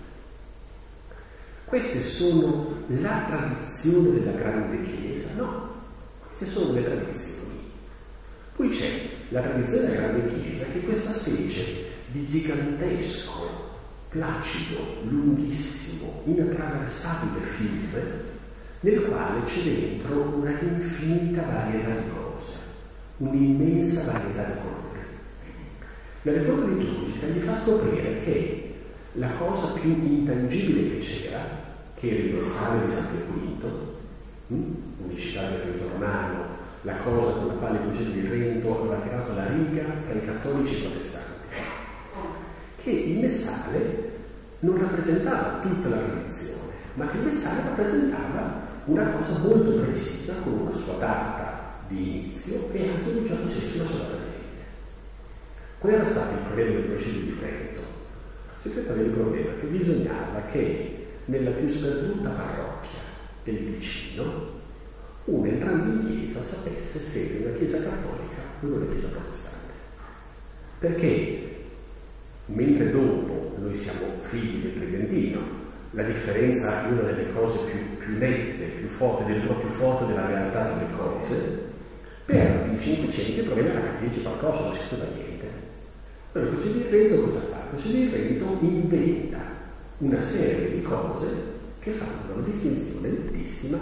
Queste sono la tradizione della grande Chiesa? No, queste sono le tradizioni. Poi c'è la tradizione della grande Chiesa, che è questa specie di gigantesco, placido, lunghissimo, inattraversabile fiume, nel quale c'è dentro una infinita varietà di cose, un'immensa varietà di colori. La riforma liturgica gli fa scoprire che la cosa più intangibile che c'era, che era il messaggio di San Pio Quinto, unicità del rito romano, la cosa con la quale il Concilio di Trento aveva tirato la riga tra i cattolici e i protestanti, che il messale non rappresentava tutta la tradizione, ma che il messale rappresentava una cosa molto precisa, con una sua data di inizio e anche in un certo senso una sua data di fine. Qual era stato il problema del Concilio di Trento? Si trattava del problema che bisognava che nella più sperduta parrocchia del vicino uno entrando in chiesa sapesse se era una chiesa cattolica o una chiesa protestante. Perché mentre dopo noi siamo figli del Tridentino, la differenza è una delle cose più, più nette, più forti, del più forte della realtà delle cose, per il Cinquecento il problema era capirci qualcosa, non si sapeva niente. Allora il Concilio di Trento cosa fa? Il Concilio di Trento inventa una serie di cose che fanno una distinzione nettissima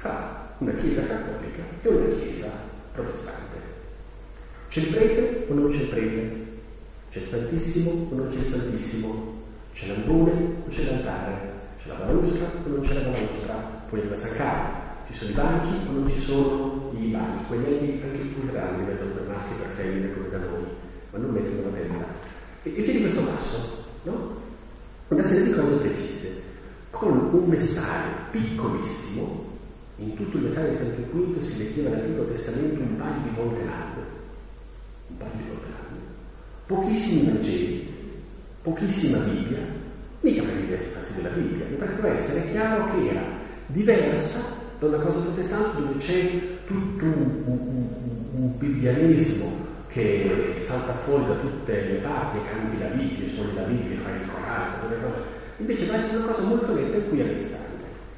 fra una chiesa cattolica e una chiesa protestante. C'è il prete o non c'è il prete? C'è il Santissimo o non c'è il Santissimo? C'è l'ambrone o c'è l'altare? C'è la balustra o non c'è la balustra? Poi nella San Carlo ci sono i banchi o non ci sono i banchi? Quelli anche i culturali mettono per maschi e per femmine come da noi, ma non mettono la tenda. E che di questo passo, no? Una serie di cose precise, con un messaggio piccolissimo. In tutto il messaggio di Santo Quinto si leggeva l'Antico Testamento un paio di volte l'anno, un paio di volte l'anno, pochissimi Vangeli, pochissima Bibbia, mica per diversi della Bibbia, ma per essere chiaro che era diversa da una cosa protestante dove c'è tutto un, un, un, un biblianesimo che salta fuori da tutte le parti e canti la Bibbia, suoni la Bibbia, fai il corale, tutte le cose. Invece va a essere una cosa molto netta e qui all'istante.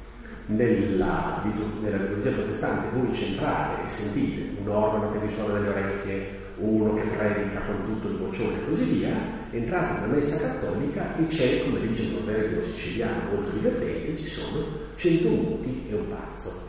Nella, nella liturgia protestante voi centrate e sentite un organo che vi suona nelle orecchie, uno che predica con tutto il vocione e così via. Entrate nella messa cattolica e c'è, come dice il proverbio siciliano molto divertente, ci sono cento muti e un pazzo.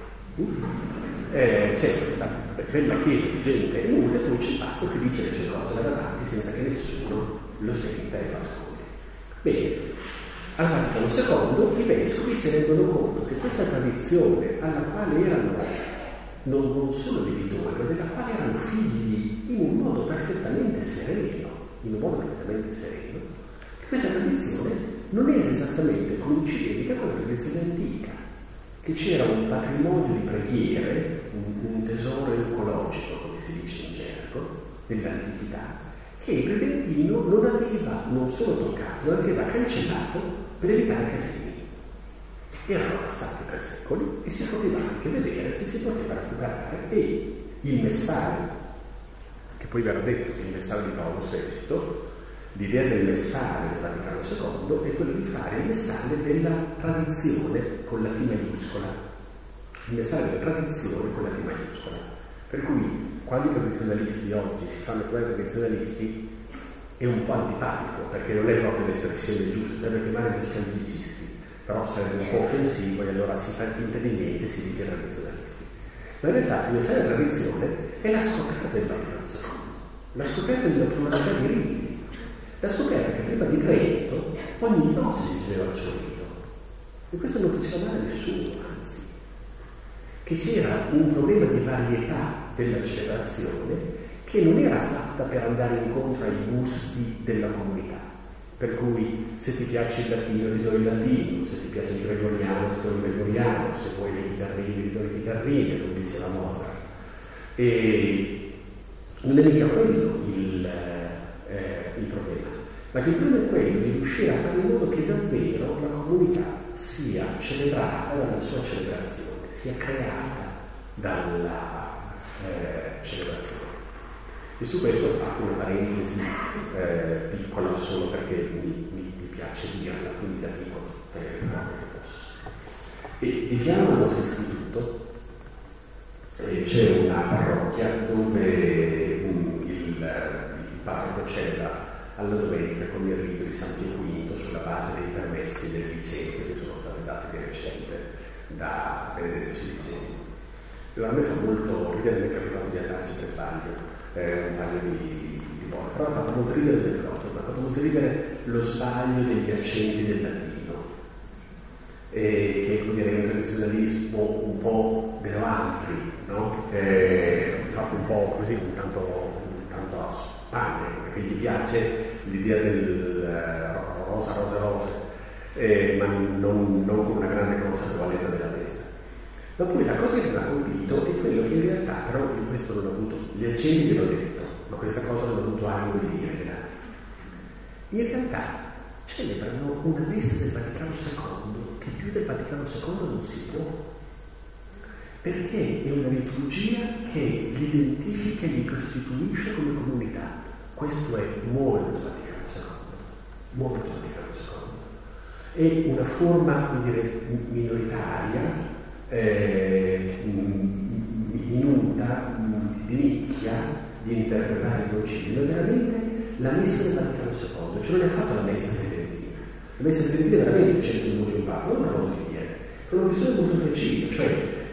Eh, c'è questa bella chiesa di gente muta e poi c'è il pazzo che dice le sue cose da davanti senza che nessuno lo senta e lo ascolti. Bene, al Vaticano secondo i vescovi si rendono conto che questa tradizione alla quale erano non, non solo deditori, ma della quale erano figli in un modo perfettamente sereno, in un modo perfettamente sereno, che questa tradizione non era esattamente coincidente con la tradizione antica, che c'era un patrimonio di preghiere, un, un tesoro ecologico, come si dice in gergo, nell'antichità, che il Tridentino non aveva non solo toccato, ma aveva cancellato per evitare casini. Erano passati tre secoli e si poteva anche vedere se si poteva recuperare, e il messaggio, che poi verrà detto che il messaggio di Paolo sesto, l'idea del messaggio del Vaticano secondo è quello di fare il messaggio della tradizione con la T maiuscola, il messaggio della tradizione con la T maiuscola. Per cui quando i tradizionalisti oggi si fanno chiamare tradizionalisti è un po' antipatico, perché non è proprio l'espressione giusta, deve chiamare nostalgicisti, però sarebbe un po' offensivo e allora si fa finta di niente e si dice tradizionalisti. Ma in realtà il messaggio della tradizione è la scoperta del Vaticano secondo, la scoperta della pluralità di riti, la scoperta che prima di Trento ogni cosa si diceva al suo rito, e questo non faceva male a nessuno, anzi, che c'era un problema di varietà della celebrazione che non era fatta per andare incontro ai gusti della comunità, per cui se ti piace il latino ti do il latino, se ti piace il gregoriano ti do il gregoriano, se vuoi le chitarrine ti do le chitarrine, come diceva Mozart. E non è mica quello il, eh, il problema, ma che il problema è quello di riuscire a fare in modo che davvero la comunità sia celebrata dalla sua celebrazione, sia creata dalla eh, celebrazione. E su questo faccio una parentesi eh, piccola solo perché mi, mi, mi piace dirla, quindi la dico tutte le cose che posso. E viviamo al nostro istituto, e c'è una parrocchia dove um, il, il parroco cela alla domenica con il rito di San Pio quinto sulla base dei permessi e delle licenze che sono state date di recente da Benedetto sedicesimo. Allora a me fa molto ridere, mi è capitato di andarci per sbaglio eh, un paio di, di volte, però ha fatto molto ridere delle cose, ha fatto molto ridere lo sbaglio degli accenti del latino, e che vuol dire un tradizionalismo un po' dell'altri, no? Eh, fatto un po' così, un tanto, un tanto a Spagna, perché gli piace l'idea del uh, rosa, rosa, rosa, eh, ma non, non con una grande consapevolezza della testa. Ma poi la cosa che mi ha colpito è quello che in realtà, però in questo non ho avuto, gli accenti ve l'ho detto, ma questa cosa non ho avuto animo di dirla. In realtà celebrano una messa del Vaticano secondo che più del Vaticano secondo non si può, perché è una liturgia che li identifica e li costituisce come comunità. Questo è molto Vaticano secondo, molto Vaticano secondo. È una forma, come dire, minoritaria, Eh, minuta, di nicchia di interpretare il concilio, veramente la messa del Vaticano secondo, cioè non è fatto la messa tridentina. La messa tridentina è veramente cento minuti un passo, non è una cosa di dire, è una questione molto precisa, cioè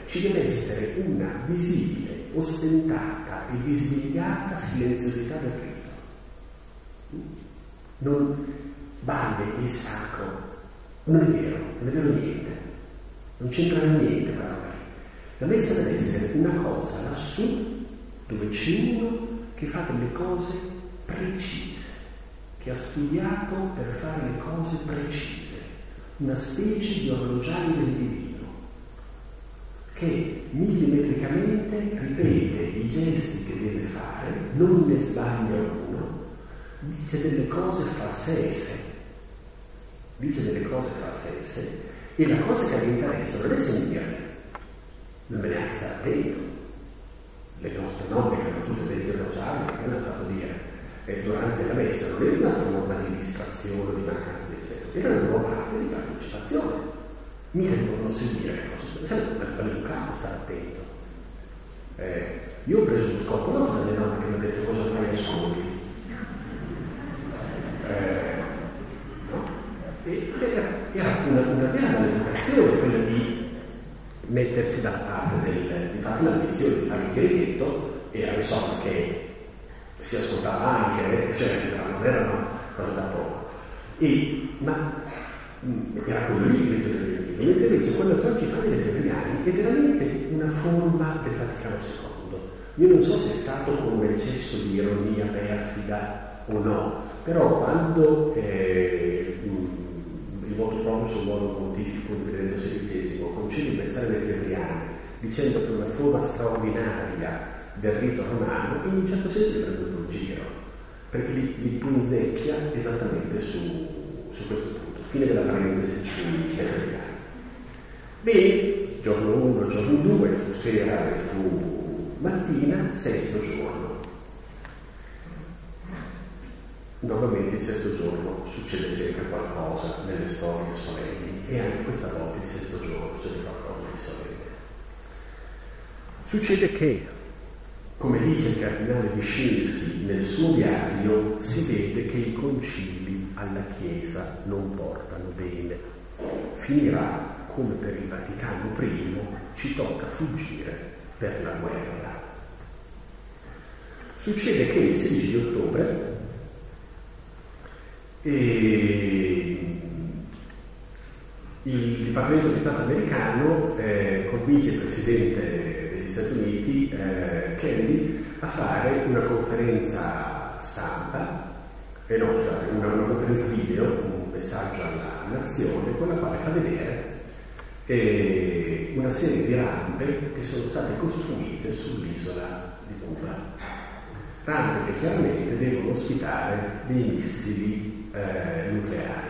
ci deve essere una visibile, ostentata e visibilizzata silenziosità del rito. Non vale il sacro, non è vero, non è vero niente, non c'entra niente la roba. La messa deve essere una cosa lassù, dove c'è uno che fa delle cose precise, che ha studiato per fare le cose precise, una specie di orologiaio del divino, che millimetricamente ripete i gesti che deve fare, non ne sbaglia uno, dice delle cose fra sé e sé, dice delle cose fra sé e sé, e la cosa che mi interessa non è sentirle, non me ne ha stare attento. Le nostre nonne che hanno tutte delle rosario, che hanno fatto dire, e durante la messa non era una forma di distrazione, di mancanza di eccetera, era una nuova parte di partecipazione. Mica devono seguire le cose, sempre all'educato stare attento. Eh, io ho preso uno scopo, non dalle nonne che mi hanno detto cosa fai a scuola. Eh, no? E era, era una, una vera educazione quella di mettersi dalla parte del, di fare l'ambizione, di fare il chierichetto, e insomma che si ascoltava anche, cioè non erano cose da poco. E, ma mh, era quello lì il rito del Vergine, mentre invece quello che oggi fate dei Gregoriani è veramente una forma del Vaticano secondo. Io non so se è stato con un eccesso di ironia perfida o no, però quando eh, mh, il voto proprio sul modo pontifico di Benedetto sedicesimo concede il messaggio dei Gregoriani dicendo che è una forma straordinaria del rito romano, in un certo senso li prende un giro, perché li, li punzecchia esattamente su, su questo punto. Fine della parentesi sui Gregoriani. Bene, giorno uno, giorno due, fu sera e fu mattina, sesto giorno. Normalmente il sesto giorno succede sempre qualcosa nelle storie solenni, e anche questa volta il sesto giorno succede qualcosa di solenne. Succede che, come dice il cardinale Wyszynski nel suo diario, si vede che i concili alla Chiesa non portano bene. Finirà come per il Vaticano I, ci tocca fuggire per la guerra. Succede che il sedici di ottobre e il Dipartimento di Stato americano eh, convince il Presidente degli Stati Uniti, eh, Kennedy, a fare una conferenza stampa, eh, no, cioè una, una conferenza video, un messaggio alla nazione, con la quale fa vedere eh, una serie di rampe che sono state costruite sull'isola di Cuba. Rampe che chiaramente devono ospitare dei missili Eh, nucleare.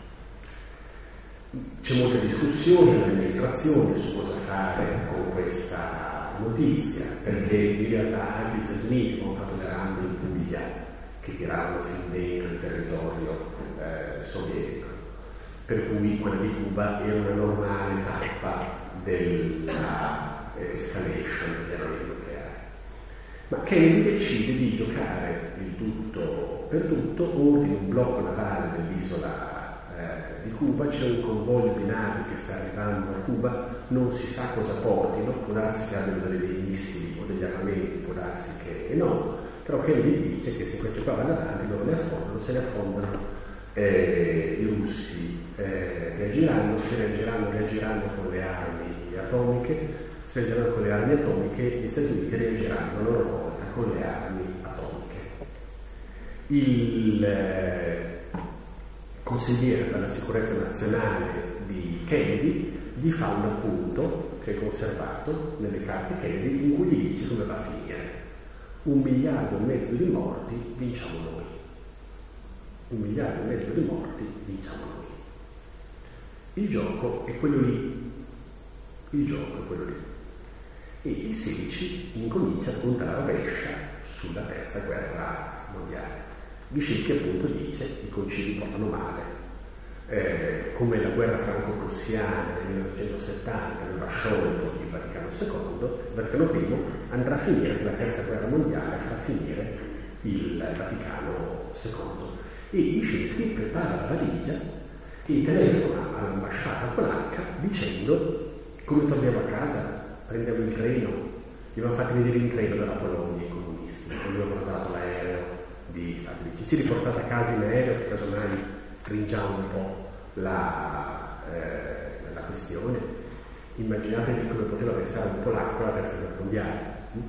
C'è molta discussione nell'amministrazione su cosa fare con questa notizia, perché in realtà anche gli Stati Uniti hanno fatto le rampe in Puglia che tiravano fin dentro il territorio eh, sovietico, per cui quella di Cuba era una normale tappa della eh, escalation degli armi nucleari. Ma Kennedy decide di giocare il tutto per tutto, ordina un blocco navale dell'isola eh, di Cuba, c'è un convoglio di navi che sta arrivando a Cuba, non si sa cosa portino, può darsi che abbiano dei missili o degli armamenti, può darsi che no, però Kennedy dice che se questi qua vanno avanti loro ne affondano, se ne affondano eh, i russi eh, reagiranno, se reagiranno, reagiranno con le armi atomiche, se reagiranno con le armi atomiche, gli Stati Uniti reagiranno a loro volta con le armi atomiche. Il eh, consigliere per la sicurezza nazionale di Kennedy gli fa un appunto che è conservato nelle carte Kennedy in cui gli dice come va a finire. Un miliardo e mezzo di morti vinciamo noi. Un miliardo e mezzo di morti vinciamo noi. Il gioco è quello lì. Il gioco è quello lì. E il sedici incomincia a puntare la rovescia sulla terza guerra mondiale. Wyszynski appunto dice i concili portano male, eh, come la guerra franco-prussiana del millenovecentosettanta aveva sciolto il Vaticano secondo, il Vaticano I andrà a finire, la terza guerra mondiale farà finire il Vaticano secondo. E Wyszynski prepara la valigia e telefona all'ambasciata polacca dicendo: come torniamo a casa? prendiamo il treno, li avevano fatti vedere in treno dalla Polonia i comunisti, quando avevano portato l'aereo di Stati. Ci riportate a casa in aereo, che casomai stringiamo un po' la, eh, la questione. Immaginatevi come poteva pensare un polacco alla terza guerra mondiale.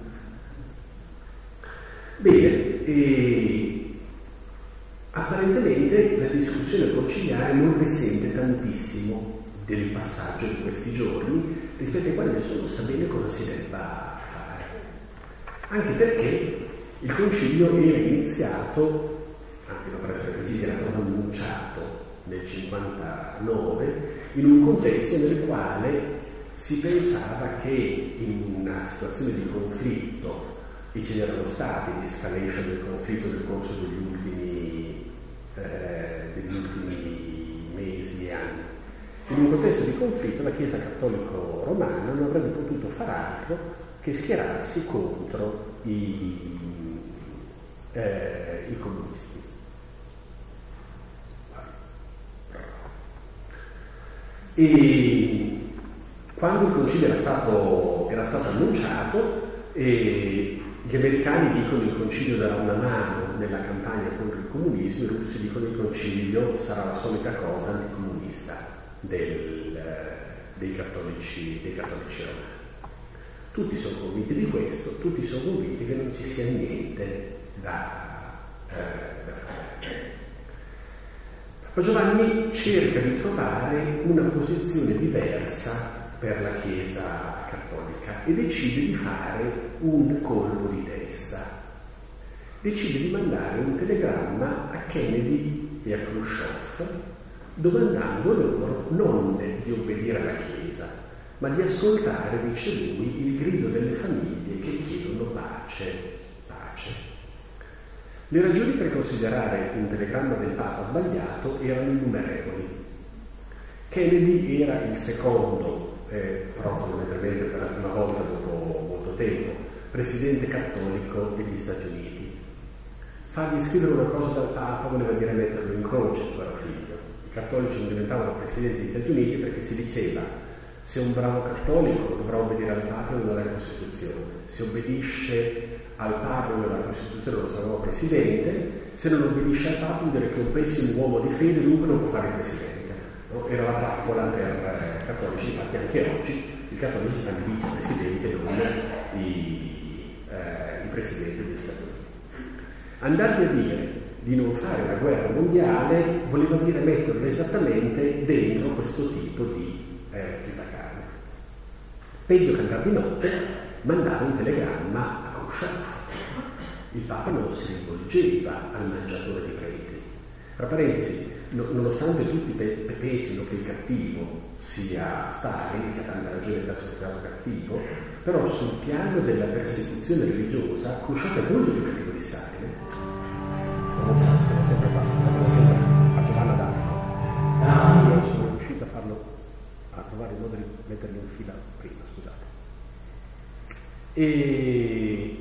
Bene, e apparentemente la discussione conciliare non risente tantissimo del passaggio di questi giorni, rispetto ai quali nessuno sa bene cosa si debba fare. Anche perché il concilio era iniziato, anzi per essere precisi era stato annunciato nel cinquantanove, in un contesto nel quale si pensava che in una situazione di conflitto, e ce n'erano stati di escalation del conflitto nel corso degli ultimi, eh, degli ultimi mesi e anni, in un contesto di conflitto la Chiesa cattolico-romana non avrebbe potuto far altro che schierarsi contro i, eh, i comunisti. E quando il concilio era stato, era stato annunciato, e gli americani dicono il concilio darà una mano nella campagna contro il comunismo, i russi dicono il concilio sarà la solita cosa anticomunista del, dei cattolici dei cattolici romani. Tutti sono convinti di questo, tutti sono convinti che non ci sia niente da, eh, da fare. Papa Giovanni cerca di trovare una posizione diversa per la Chiesa cattolica e decide di fare un colpo di testa. Decide di mandare un telegramma a Kennedy e a Khrushchev, domandando loro non di obbedire alla Chiesa, ma di ascoltare, dice lui, il grido delle famiglie che chiedono pace, pace. Le ragioni per considerare un telegramma del Papa sbagliato erano innumerevoli. Kennedy era il secondo, eh, però fondamentalmente per la prima volta dopo molto tempo, presidente cattolico degli Stati Uniti. Fargli scrivere una cosa dal Papa voleva dire metterlo in croce, il loro figlio. I cattolici non diventavano presidenti degli Stati Uniti perché si diceva: se un bravo cattolico dovrà obbedire al Papa e non alla Costituzione, se obbedisce al Papa e non alla Costituzione non sarà presidente, se non obbedisce al Papa vuol dire che è un pessimo uomo di fede, dunque non può fare il presidente. No? Era la trappola per eh, cattolici, infatti anche oggi i cattolici fanno i vicepresidenti e non i, eh, i presidenti degli Stati Uniti. Andargli a dire di non fare la guerra mondiale voleva dire metterlo esattamente dentro questo tipo di eh, carne. Peggio che andare di notte, mandare un telegramma a Khrushchev. Il Papa non si rivolgeva al mangiatore di preti. Tra parentesi, no, nonostante tutti pe- pensino che il cattivo sia Stalin, che ha tanta ragione per essere stato cattivo, però sul piano della persecuzione religiosa Khrushchev è molto più cattivo di Stalin. Sono sempre fatto a Giovanna d'Arco. Io sono riuscito a farlo, a trovare il modo di metterlo in fila prima, scusate. E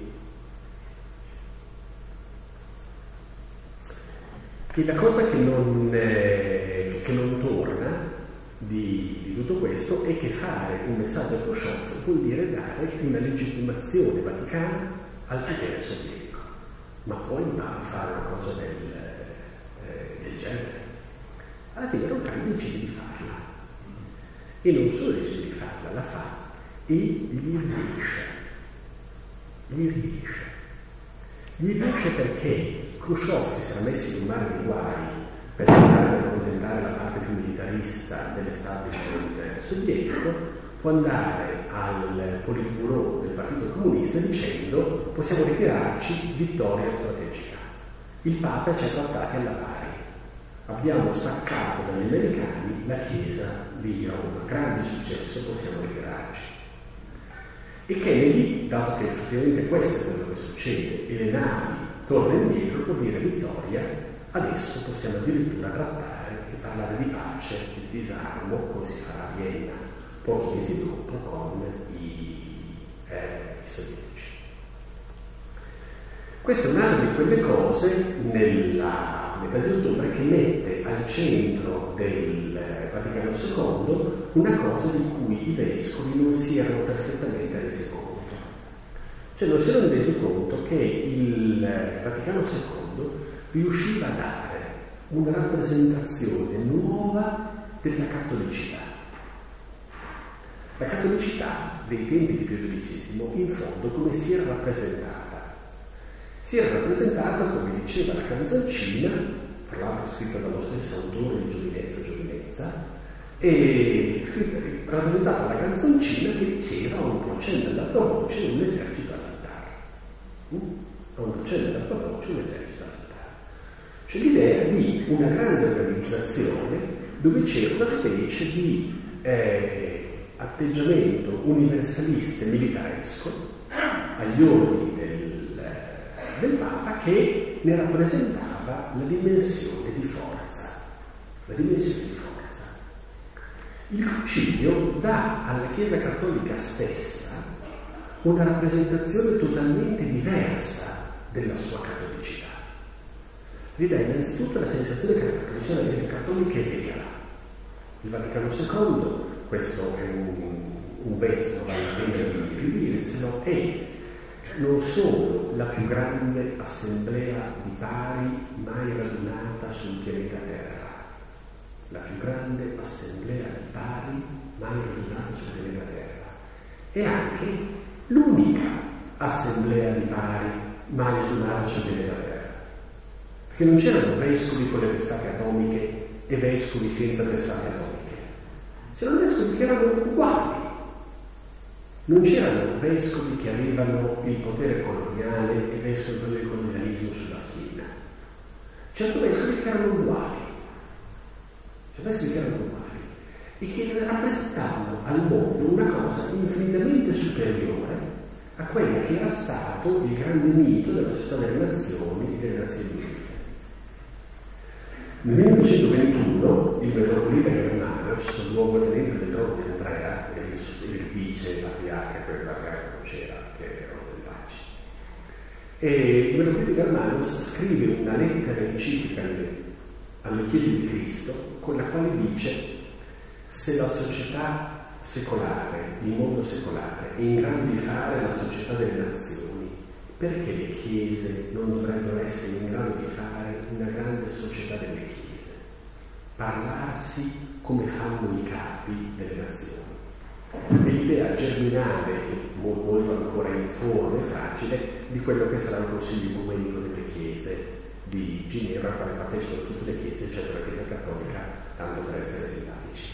E la cosa che non, eh, che non torna di, di tutto questo è che fare un messaggio a Khrushchev vuol dire dare una legittimazione vaticana al potere sovietico. Ma poi va a fare una cosa del, eh, del genere. Alla fine Roncalli decide di farla. E non solo decide di farla, la fa e gli riesce. Gli riesce. Gli riesce perché Khrushchev si era messo in un mare di guai per cercare di accontentare la parte più militarista dell'establishment sovietico, può andare al Politburo del Partito Comunista dicendo: possiamo ritirarci, vittoria strategica. Il Papa ci ha trattati alla pari. Abbiamo staccato dagli americani la Chiesa di Roma, grande successo, possiamo ritirarci. E Kennedy, dato che effettivamente questo è quello che succede e le navi torna indietro, può dire: vittoria, adesso possiamo addirittura trattare e parlare di pace, di disarmo, come si farà a Vienna pochi mesi dopo con i, eh, i sovietici. Questa è una di quelle cose nella Papa, metà di ottobre, che mette al centro del Vaticano secondo una cosa di cui i vescovi non si erano perfettamente resi conto. Cioè non si erano resi conto che il Vaticano secondo riusciva a dare una rappresentazione nuova della cattolicità. La cattolicità dei tempi di Pio dodicesimo, in fondo, come si era rappresentata? Si era rappresentata, come diceva la canzoncina, tra l'altro scritta dallo stesso autore di Giovinezza Giovinezza, e scritta, rappresentata la canzoncina che diceva: a un procedere della tua voce un esercito all'altare. A un procedere della tua voce un esercito all'altare. C'è l'idea di una grande organizzazione dove c'era una specie di eh, atteggiamento universalista e militaresco agli ordini del, del Papa, che ne rappresentava la dimensione di forza. La dimensione di forza. Il Concilio dà alla Chiesa Cattolica stessa una rappresentazione totalmente diversa della sua cattolicità. Vi dà innanzitutto la sensazione che la cattolicità della Chiesa Cattolica è vera. Il Vaticano secondo, questo è un, un vezzo, vale la pena di ridirselo, è non solo la più grande assemblea di pari mai radunata sul pianeta Terra, la più grande assemblea di pari mai radunata sul pianeta Terra, è anche l'unica assemblea di pari mai radunata sul pianeta Terra, perché non c'erano vescovi con le testate atomiche e vescovi senza testate atomiche, c'erano vescovi che erano uguali. Non c'erano vescovi che avevano il potere coloniale e vescovi con il colonialismo sulla schiena. C'erano vescovi che erano uguali. C'erano vescovi che erano uguali e che rappresentavano al mondo una cosa infinitamente superiore a quella che era stato il grande mito della società delle nazioni e delle Nazioni Unite. Nel millenovecentoventuno il metropolita Germanos, luogotenente del trono di Andrea, il, il vice patriarca, quel patriarca non c'era, che erano dei paci, e il metropolita Germanos scrive una lettera enciclica alle, alle chiese di Cristo, con la quale dice: se la società secolare, il mondo secolare, è in grado di fare la società delle nazioni, perché le chiese non dovrebbero essere in grado di fare una grande società delle chiese? Parlarsi come fanno i capi delle nazioni. È l'idea germinale, molto ancora informe e fragile, di quello che sarà il Consiglio Ecumenico delle Chiese di Ginevra, quale partecipano tutte le chiese, eccetto la Chiesa Cattolica, tanto per essere simpatici.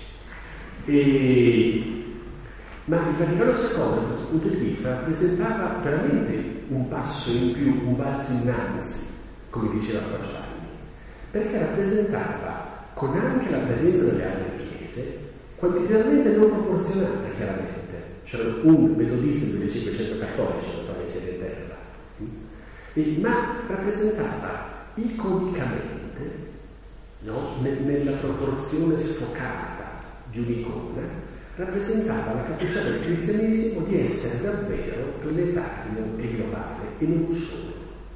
E... Ma il Vaticano secondo, da questo punto di vista, rappresentava veramente un passo in più, un balzo innanzi, come diceva Pacciani, perché rappresentava, con anche la presenza delle altre chiese, quantitativamente non proporzionata, chiaramente. C'era un metodista di millecinquecento cattolici, non c'era in terra, e, ma rappresentava iconicamente, no, nella proporzione sfocata di un'icona, rappresentava la capacità del cristianesimo di essere davvero planetario e globale, e non solo.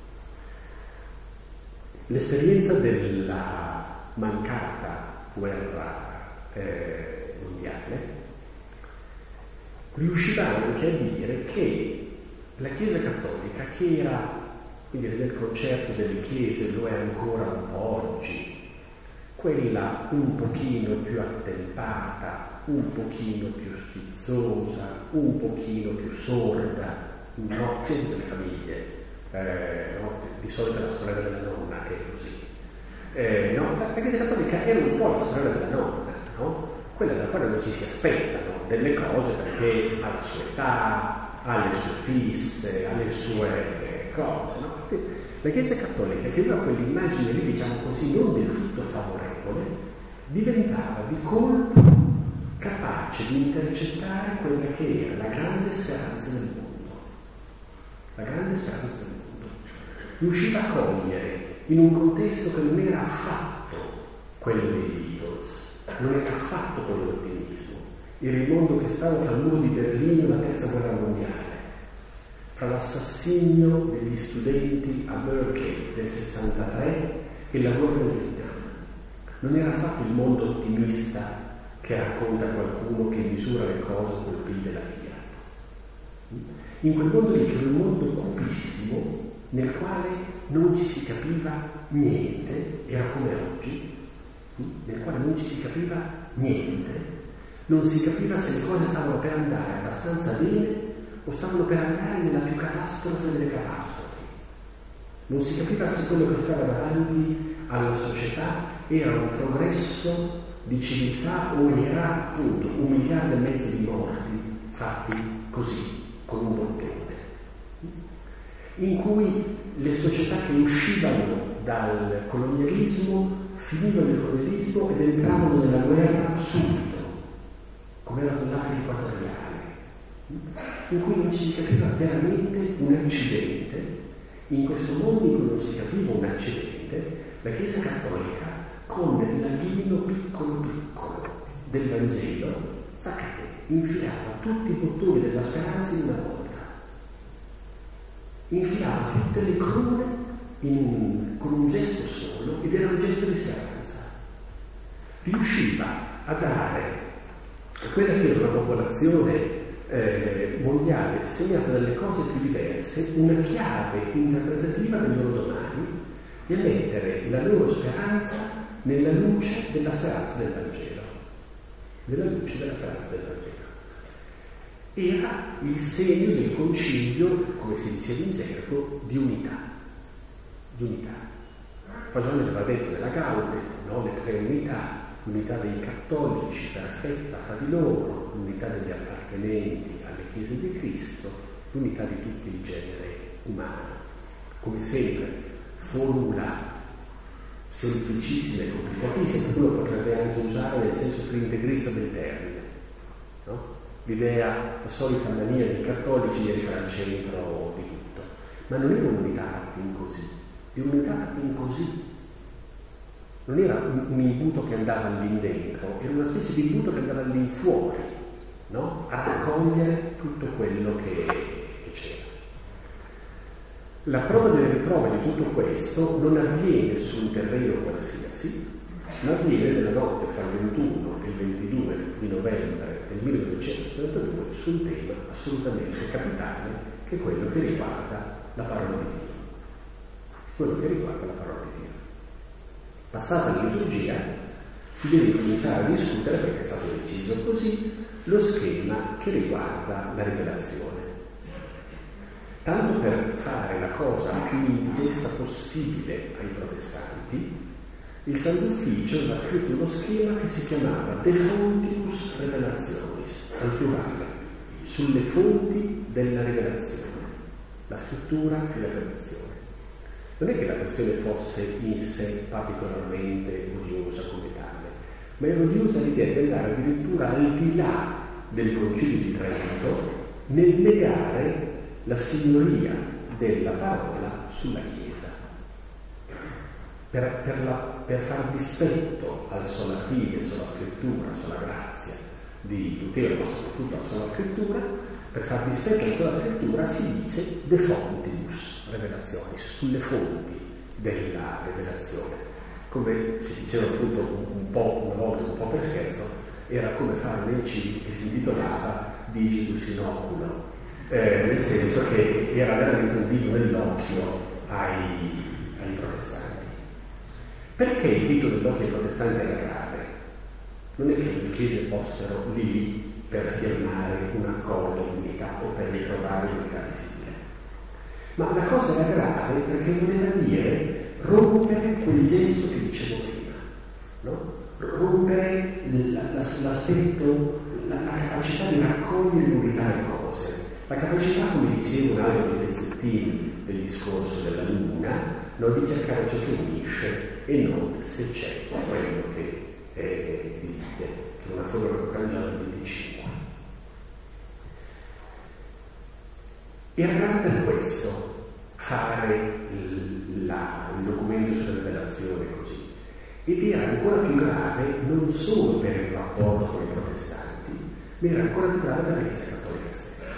L'esperienza della mancata guerra eh, mondiale riusciva anche a dire che la Chiesa Cattolica, che era, quindi nel concerto delle chiese lo è ancora un po' oggi, quella un pochino più attempata, un pochino più schizzosa, un pochino più sorda, no, sempre delle famiglie, eh, no? Di solito la sorella della nonna che è così. Eh, no? La Chiesa Cattolica era un po' la sorella della nonna, no? Quella dalla quale non ci si aspettano delle cose, perché ha la sua età, ha le sue fisse, ha le sue cose, no? La Chiesa Cattolica, che aveva quell'immagine lì, diciamo così, non del tutto favorevole, diventava di colpo capace di intercettare quella che era la grande speranza del mondo. La grande speranza del mondo. Riusciva a cogliere in un contesto che non era affatto quello dei Beatles, non era affatto quello dell'ottimismo. Era il mondo che stava tra il muro di Berlino e la terza guerra mondiale, fra l'assassinio degli studenti a Berkeley del sessantatré e lavoro del Vietnam. Non era affatto il mondo ottimista che racconta qualcuno che misura le cose col P I B della Fiat. In quel mondo lì, che era un mondo cupissimo, nel quale non ci si capiva niente, era come oggi, nel quale non ci si capiva niente, non si capiva se le cose stavano per andare abbastanza bene o stavano per andare nella più catastrofe delle catastrofi. Non si capiva se quello che stava davanti alla società era un progresso di civiltà o era appunto un miliardo e mezzo di morti fatti così, con un bottone, in cui le società che uscivano dal colonialismo finivano il colonialismo ed entravano nella guerra subito, come era sull'Africa equatoriale, in cui non si capiva veramente un accidente. In questo mondo in cui non si capiva un accidente, la Chiesa Cattolica, con l'aghino piccolo piccolo del Vangelo, saccate, infilava tutti i bottoni della speranza in una volta, infilava tutte le crune in, con un gesto solo, ed era un gesto di speranza. Riusciva a dare a quella che era una popolazione eh, mondiale segnata dalle cose più diverse una chiave interpretativa del loro domani e a mettere la loro speranza nella luce della speranza del Vangelo, nella luce della speranza del Vangelo. Era il segno del concilio, come si diceva in gergo, di unità, di unità. Poi Giovanni aveva detto nella Gaude, no? Le tre unità, l'unità dei cattolici perfetta fra di loro, l'unità degli appartenenti alle chiese di Cristo, l'unità di tutto il genere umano. Come sempre, formula semplicissima e complicatissima, che uno potrebbe anche usare nel senso più integrista del termine, no? L'idea, la solita mania dei cattolici di essere al centro di tutto, ma non era un'unità fatta in così, è un'unità fatta in così. Non era un, un imbuto che andava lì dentro, era una specie di imbuto che andava lì fuori, no? A raccogliere tutto quello che, che c'era. La prova delle riprove di tutto questo non avviene su un terreno qualsiasi, ma avviene nella notte fra il ventuno e il ventidue di novembre del millenovecentosessantadue su un tema assolutamente capitale, che è quello che riguarda la parola di Dio. Quello che riguarda la parola di Dio. Passata la liturgia, si deve cominciare a discutere, perché è stato deciso così, lo schema che riguarda la rivelazione. Tanto per fare la cosa più indigesta possibile ai protestanti, il Santo Ufficio aveva scritto uno schema che si chiamava De Fontibus Revelationis, al plurale, sulle fonti della rivelazione, la scrittura e la rivelazione. Non è che la questione fosse in sé particolarmente odiosa come tale, ma era odiosa l'idea di andare addirittura al di là del Concilio di Trento nel negare la signoria della parola sulla Chiesa, per, per, la, per far dispetto al sola fide, sola scrittura, sola grazia di Lutero, ma soprattutto alla sola scrittura. Per far dispetto alla sola scrittura si dice De Fontibus Revelationis, sulle fonti della rivelazione. Come si diceva appunto un, un po' una volta, un po' per scherzo, era come fare un enciclico che si intitolava Digitus in Oculo, eh, nel senso che era veramente un dito nell'occhio ai, ai protestanti. Perché il dito nell'occhio ai protestanti era grave? Non è che le chiese fossero lì per firmare un accordo di unità o per ritrovare l'unità visibile, ma la cosa era grave perché voleva dire rompere quel gesto che dicevo prima, no? Rompere l'aspetto, la, la capacità di raccogliere l'unità delle cose, la capacità, come dicevo in altri dei pezzettini del discorso della Luna, non di cercare ciò che unisce e non se c'è quello che eh, divide, che è una forma localizzata di venticinque. Era grave per questo fare il, la, il documento sulla rivelazione così, ed era ancora più grave non solo per il rapporto con i protestanti, ma era ancora più grave per la Chiesa Cattolica stessa,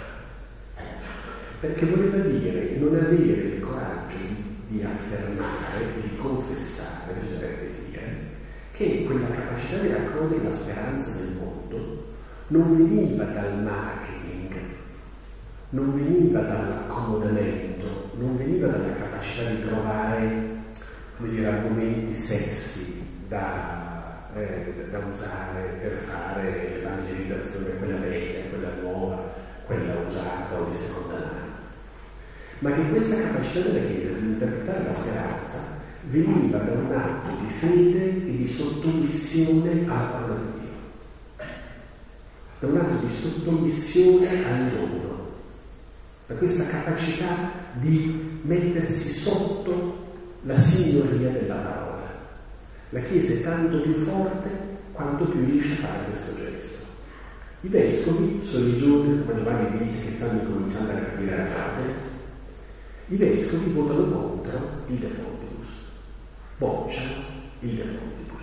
perché voleva dire non avere il coraggio di, di affermare e di confessare, bisognerebbe dire, che quella capacità di raccogliere la speranza nel mondo non veniva dal marketing, non veniva dall'accomodamento, non veniva dalla capacità di trovare, come dire, argomenti sexy da, eh, da usare per fare l'evangelizzazione, quella vecchia, quella nuova, quella usata o di seconda mano, ma che questa capacità della Chiesa di interpretare la speranza veniva da un atto di fede e di sottomissione alla parola di Dio, da un atto di sottomissione al dono, da questa capacità di mettersi sotto la signoria della parola. La Chiesa è tanto più forte quanto più riesce a fare questo gesto. I vescovi sono i giovani, come Giovanni dice, che stanno cominciando a capire la parte. I vescovi votano contro il De Fontibus, bocciano il De Fontibus.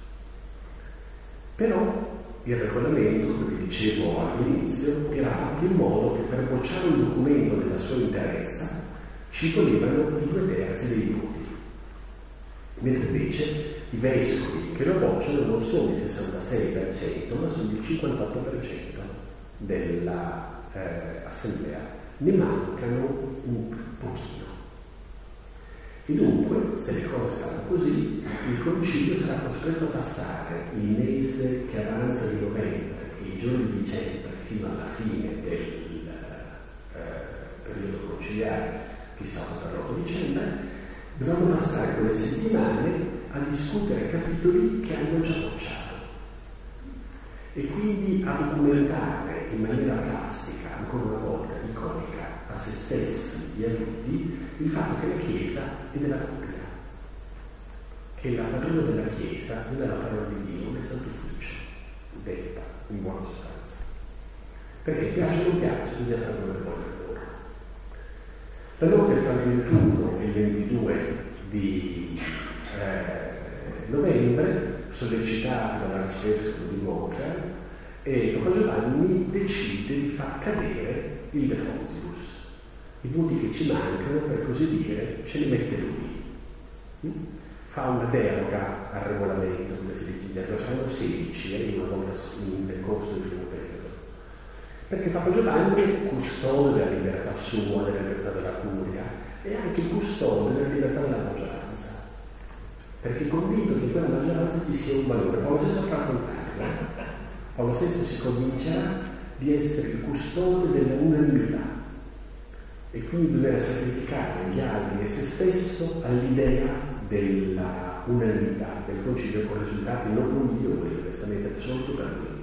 Però il regolamento, come vi dicevo all'inizio, era fatto in modo che per bocciare un documento della sua interezza ci volevano i due terzi dei voti, mentre invece i vescovi che lo bocciano non sono il sessantasei per cento, ma sono il cinquantotto per cento dell'assemblea, eh, ne mancano un pochino. E dunque, se le cose stanno così, il concilio sarà costretto a passare il mese che avanza di novembre e i giorni di dicembre fino alla fine del eh, periodo conciliare fissato per l'otto dicembre. Dovranno passare quelle settimane a discutere capitoli che hanno già bocciato e quindi a documentare in maniera classica, ancora una volta iconica, a se stessi e a tutti, il fatto che la Chiesa è della Curia, che la padrona della Chiesa non è la parola di Dio, ma è il Santo Ufficio, detta in buona sostanza. Perché piace o non piace, bisogna fare quello che vuole loro. La notte fra il ventuno e il ventidue di eh, novembre, sollecitato dall'arcivescovo di Montreal, e Papa Giovanni decide di far cadere il De Fontibus. I voti che ci mancano, per così dire, ce li mette lui. Fa una deroga al regolamento, come si dice, lo saranno sedici eh, una volta nel corso del primo periodo. Perché Papa Giovanni è custode della libertà sua, della libertà della curia, e anche custode della libertà della maggioranza. Perché è convinto che in quella maggioranza ci sia un valore. Paolo stesso fa il contrario. Paolo stesso si convincerà di essere il custode dell'unanimità e quindi dover sacrificare gli altri e se stesso all'idea della unanimità del concilio con risultati non migliori, onestamente assoluto per lui.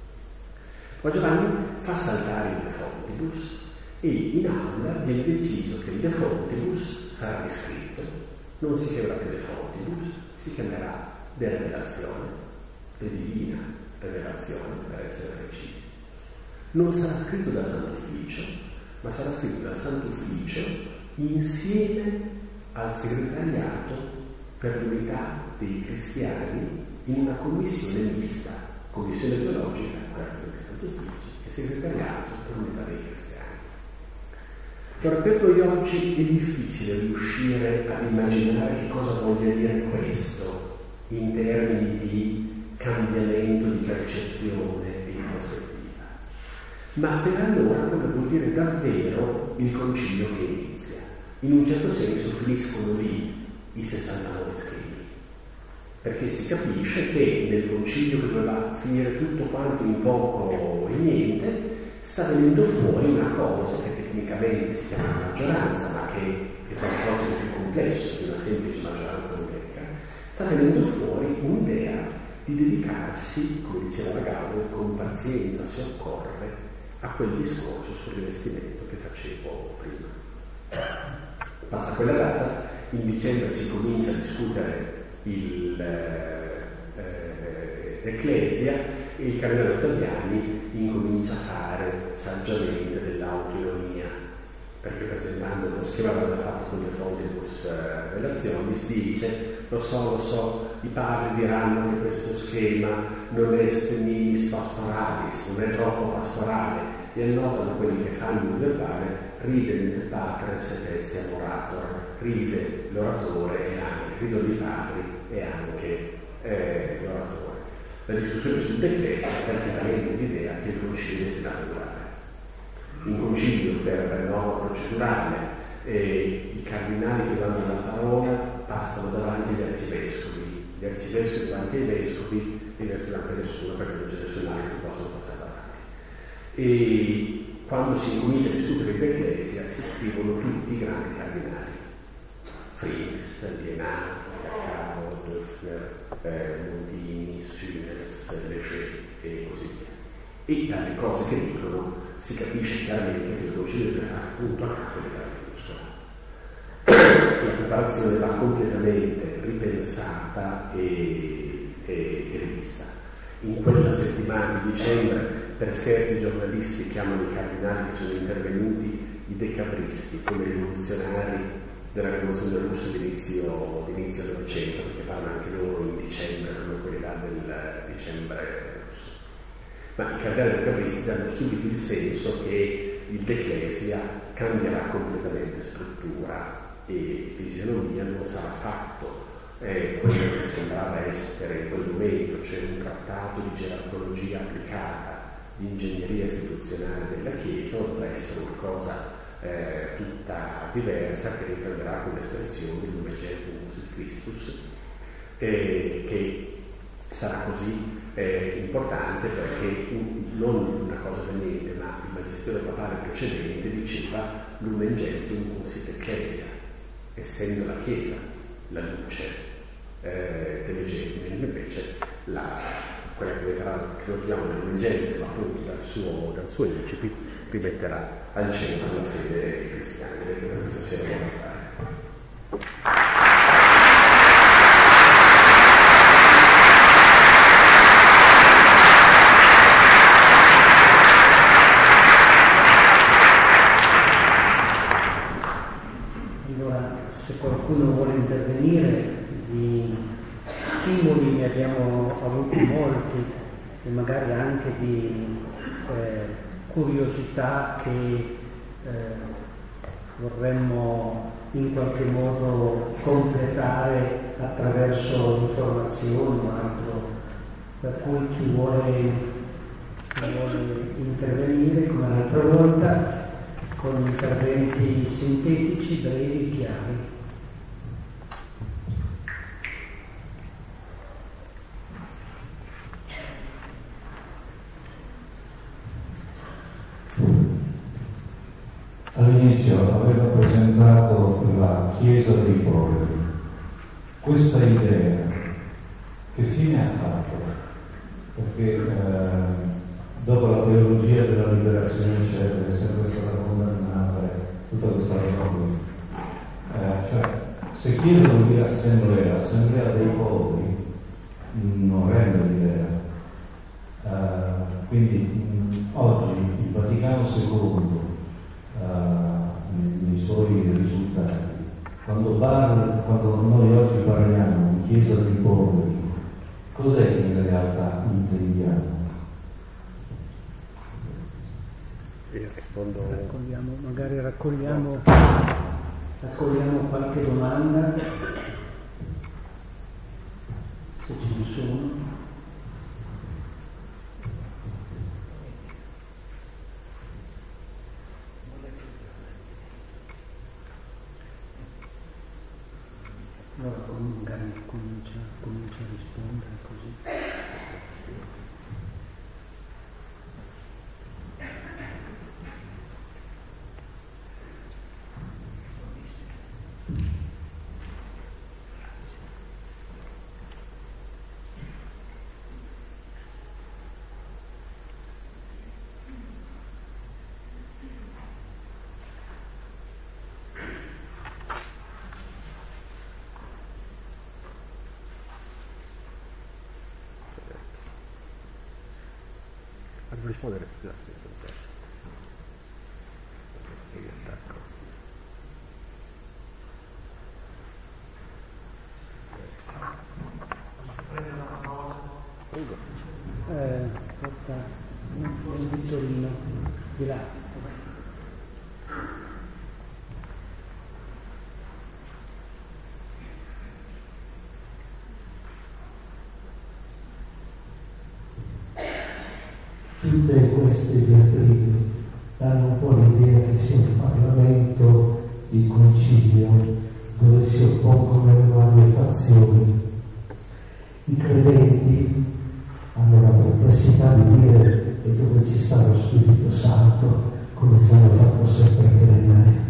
Ma Giovanni fa saltare il De Fontibus e in aula viene deciso che il De Fontibus sarà riscritto, non si chiamerà più De Fontibus, si chiamerà De Revelazione, De Divina Revelazione, per essere precisi. Non sarà scritto dal Santo Ufficio, ma sarà scritto dal Santo Ufficio insieme al segretariato per l'unità dei cristiani in una commissione mista, commissione teologica, quella del Santo Ufficio, e segretariato per l'unità dei cristiani. Ora, per noi oggi è difficile riuscire ad immaginare che cosa voglia dire questo in termini di cambiamento di percezione e di prospettiva. Ma per allora quello vuol dire davvero il concilio che inizia. In un certo senso finiscono lì i sessantanove schemi, perché si capisce che nel concilio che doveva finire tutto quanto in poco e niente, sta venendo fuori una cosa che tecnicamente si chiama maggioranza, ma che è qualcosa di più complesso di una semplice maggioranza numerica. Sta venendo fuori un'idea di dedicarsi, come diceva la Gaudium, con pazienza, se occorre, a quel discorso sul rivestimento che facevo prima. Passa quella data, in dicembre si comincia a discutere il eh, Ecclesia e il cardinale Ottaviani incomincia a fare saggiamente dell'autoironia, perché presentando lo schema che aveva fatto con le Fontibus eh, relazioni si dice: lo so, lo so, i padri diranno che questo schema non è steminis pastoralis, non è troppo pastorale, e annotano quelli che fanno il verbale ride mentre patres et etiam orator, ride l'oratore e anche, ridono i padri e anche eh, l'oratore. La discussione sul decreto è praticamente l'idea che il concilio è destinato a durare. In concilio per norma procedurale eh, i cardinali che vanno la parola passano davanti agli arcivescovi, gli arcivescovi davanti ai vescovi e i vescovi davanti a nessuno, perché non c'è nessun altro che possono passare davanti. E quando si incomincia a discutere l'Ecclesia si scrivono tutti i grandi cardinali, Frings, Lienard, Caro, Döffner, eh, Mondini, Süners, Léger e così via. E dalle cose che dicono si capisce chiaramente che il concilio deve fare appunto a capo di Carlo. La preparazione va completamente ripensata e, e, e rivista. In quella settimana di dicembre, per scherzi, i giornalisti chiamano i cardinali che sono intervenuti i decabristi, come rivoluzionari della rivoluzione russa d'inizio, d'inizio Novecento, perché parlano anche loro in dicembre, non quelli là del dicembre russo. Ma i cardinali decabristi danno subito il senso che il D'Ecclesia cambierà completamente struttura e fisionomia, non sarà fatto eh, quello che sembrava essere in quel momento, cioè un trattato di gerarcologia applicata, di ingegneria istituzionale della Chiesa, dovrà essere una cosa eh, tutta diversa che riprenderà come espressione di Numegentum Christus, eh, che sarà così eh, importante perché un, non una cosa da niente, ma il magistero papale precedente diceva Lumen Gentium Consit Ecclesia, essendo la Chiesa la luce eh, delle genti, invece la, quella che vedrà, che lo chiamano Lumen Gentium, appunto dal suo, dal suo incipit, rimetterà al centro la fede cristiana. Vedete che questa sera può bastare.
Qualcuno vuole intervenire, di stimoli ne abbiamo avuti molti e magari anche di eh, curiosità che eh, vorremmo in qualche modo completare attraverso informazioni o altro, per cui chi vuole, chi vuole intervenire come l'altra volta con interventi sintetici, brevi, chiari.
All'inizio aveva presentato la Chiesa dei poveri. Questa idea che fine ha fatto? Perché eh, dopo la teologia della liberazione eccetera è sempre stata condannata tutta questa roba qui. Eh, cioè, se Chiesa vuol dire assemblea, assemblea dei poveri, non rende l'idea. Eh, quindi mh, oggi il Vaticano secondo Uh, nei suoi risultati, quando, parla, quando noi oggi parliamo di Chiesa dei poveri, cos'è che in realtà intendiamo?
Rispondo.
Raccogliamo, magari raccogliamo, raccogliamo qualche domanda, se ce ne sono. Allora magari comincia, comincia a rispondere così.
Devo rispondere, scusate, attacco.
Eh, porta un Vittorino di là.
tutte queste diatribe danno un po' l'idea che sia un Parlamento di concilio dove si oppongono le varie fazioni. I credenti hanno la perplessità di dire e dove ci sta lo Spirito Santo, come ci hanno fatto sempre credere.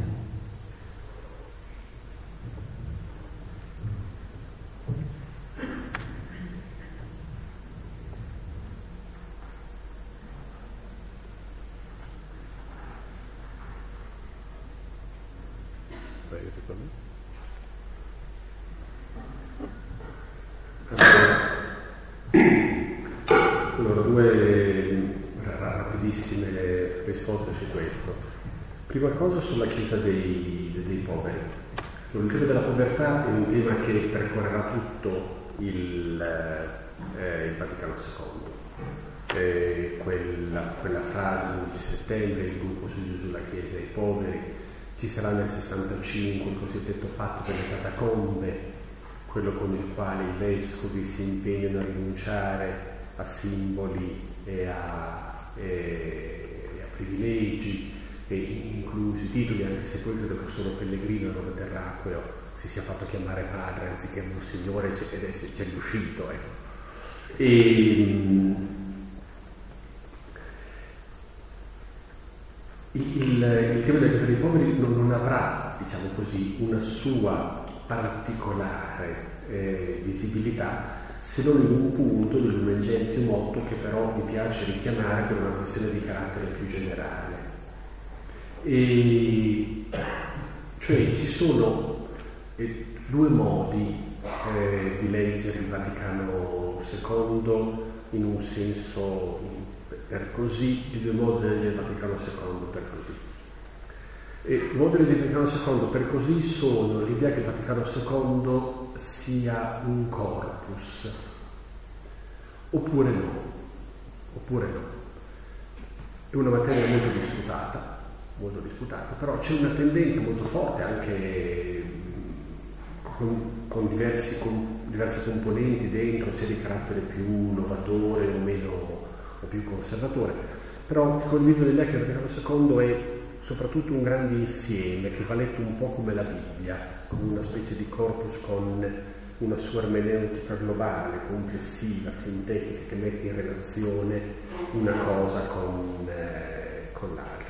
Allora, due rapidissime risposte su questo. Prima cosa sulla Chiesa dei, dei poveri. Il tema della povertà è un tema che percorrerà tutto il, eh, il Vaticano secondo. Eh, quella, quella frase del undici settembre, il gruppo su Gesù, la Chiesa dei poveri, ci sarà nel sessantacinque il cosiddetto patto delle catacombe, quello con il quale i vescovi si impegnano a rinunciare a simboli e a, e, e a privilegi, e inclusi titoli, anche se poi credo che solo Pellegrino Nome Terracqueo si sia fatto chiamare padre anziché Monsignore ed è c'è riuscito. Ecco. E, il, il, il tema della Chiesa dei poveri non, non avrà, diciamo così, una sua particolare eh, visibilità, se non in un punto del Lumen Gentium motto che però mi piace richiamare per una questione di carattere più generale. E, cioè ci sono eh, due modi eh, di leggere il Vaticano secondo in un senso per così, e due modi di leggere il Vaticano secondo per così. E i modi di leggere il Vaticano secondo per così sono l'idea che il Vaticano secondo sia un corpus, oppure no, oppure no. È una materia molto disputata, molto disputata, però c'è una tendenza molto forte anche con, con, diversi, con diverse componenti dentro, sia di carattere più innovatore o meno o più conservatore, però condivido l'idea che il Vaticano secondo è soprattutto un grande insieme che va letto un po' come la Bibbia, come una specie di corpus con una sua ermeneutica globale, complessiva, sintetica, che mette in relazione una cosa con, eh, con l'altra.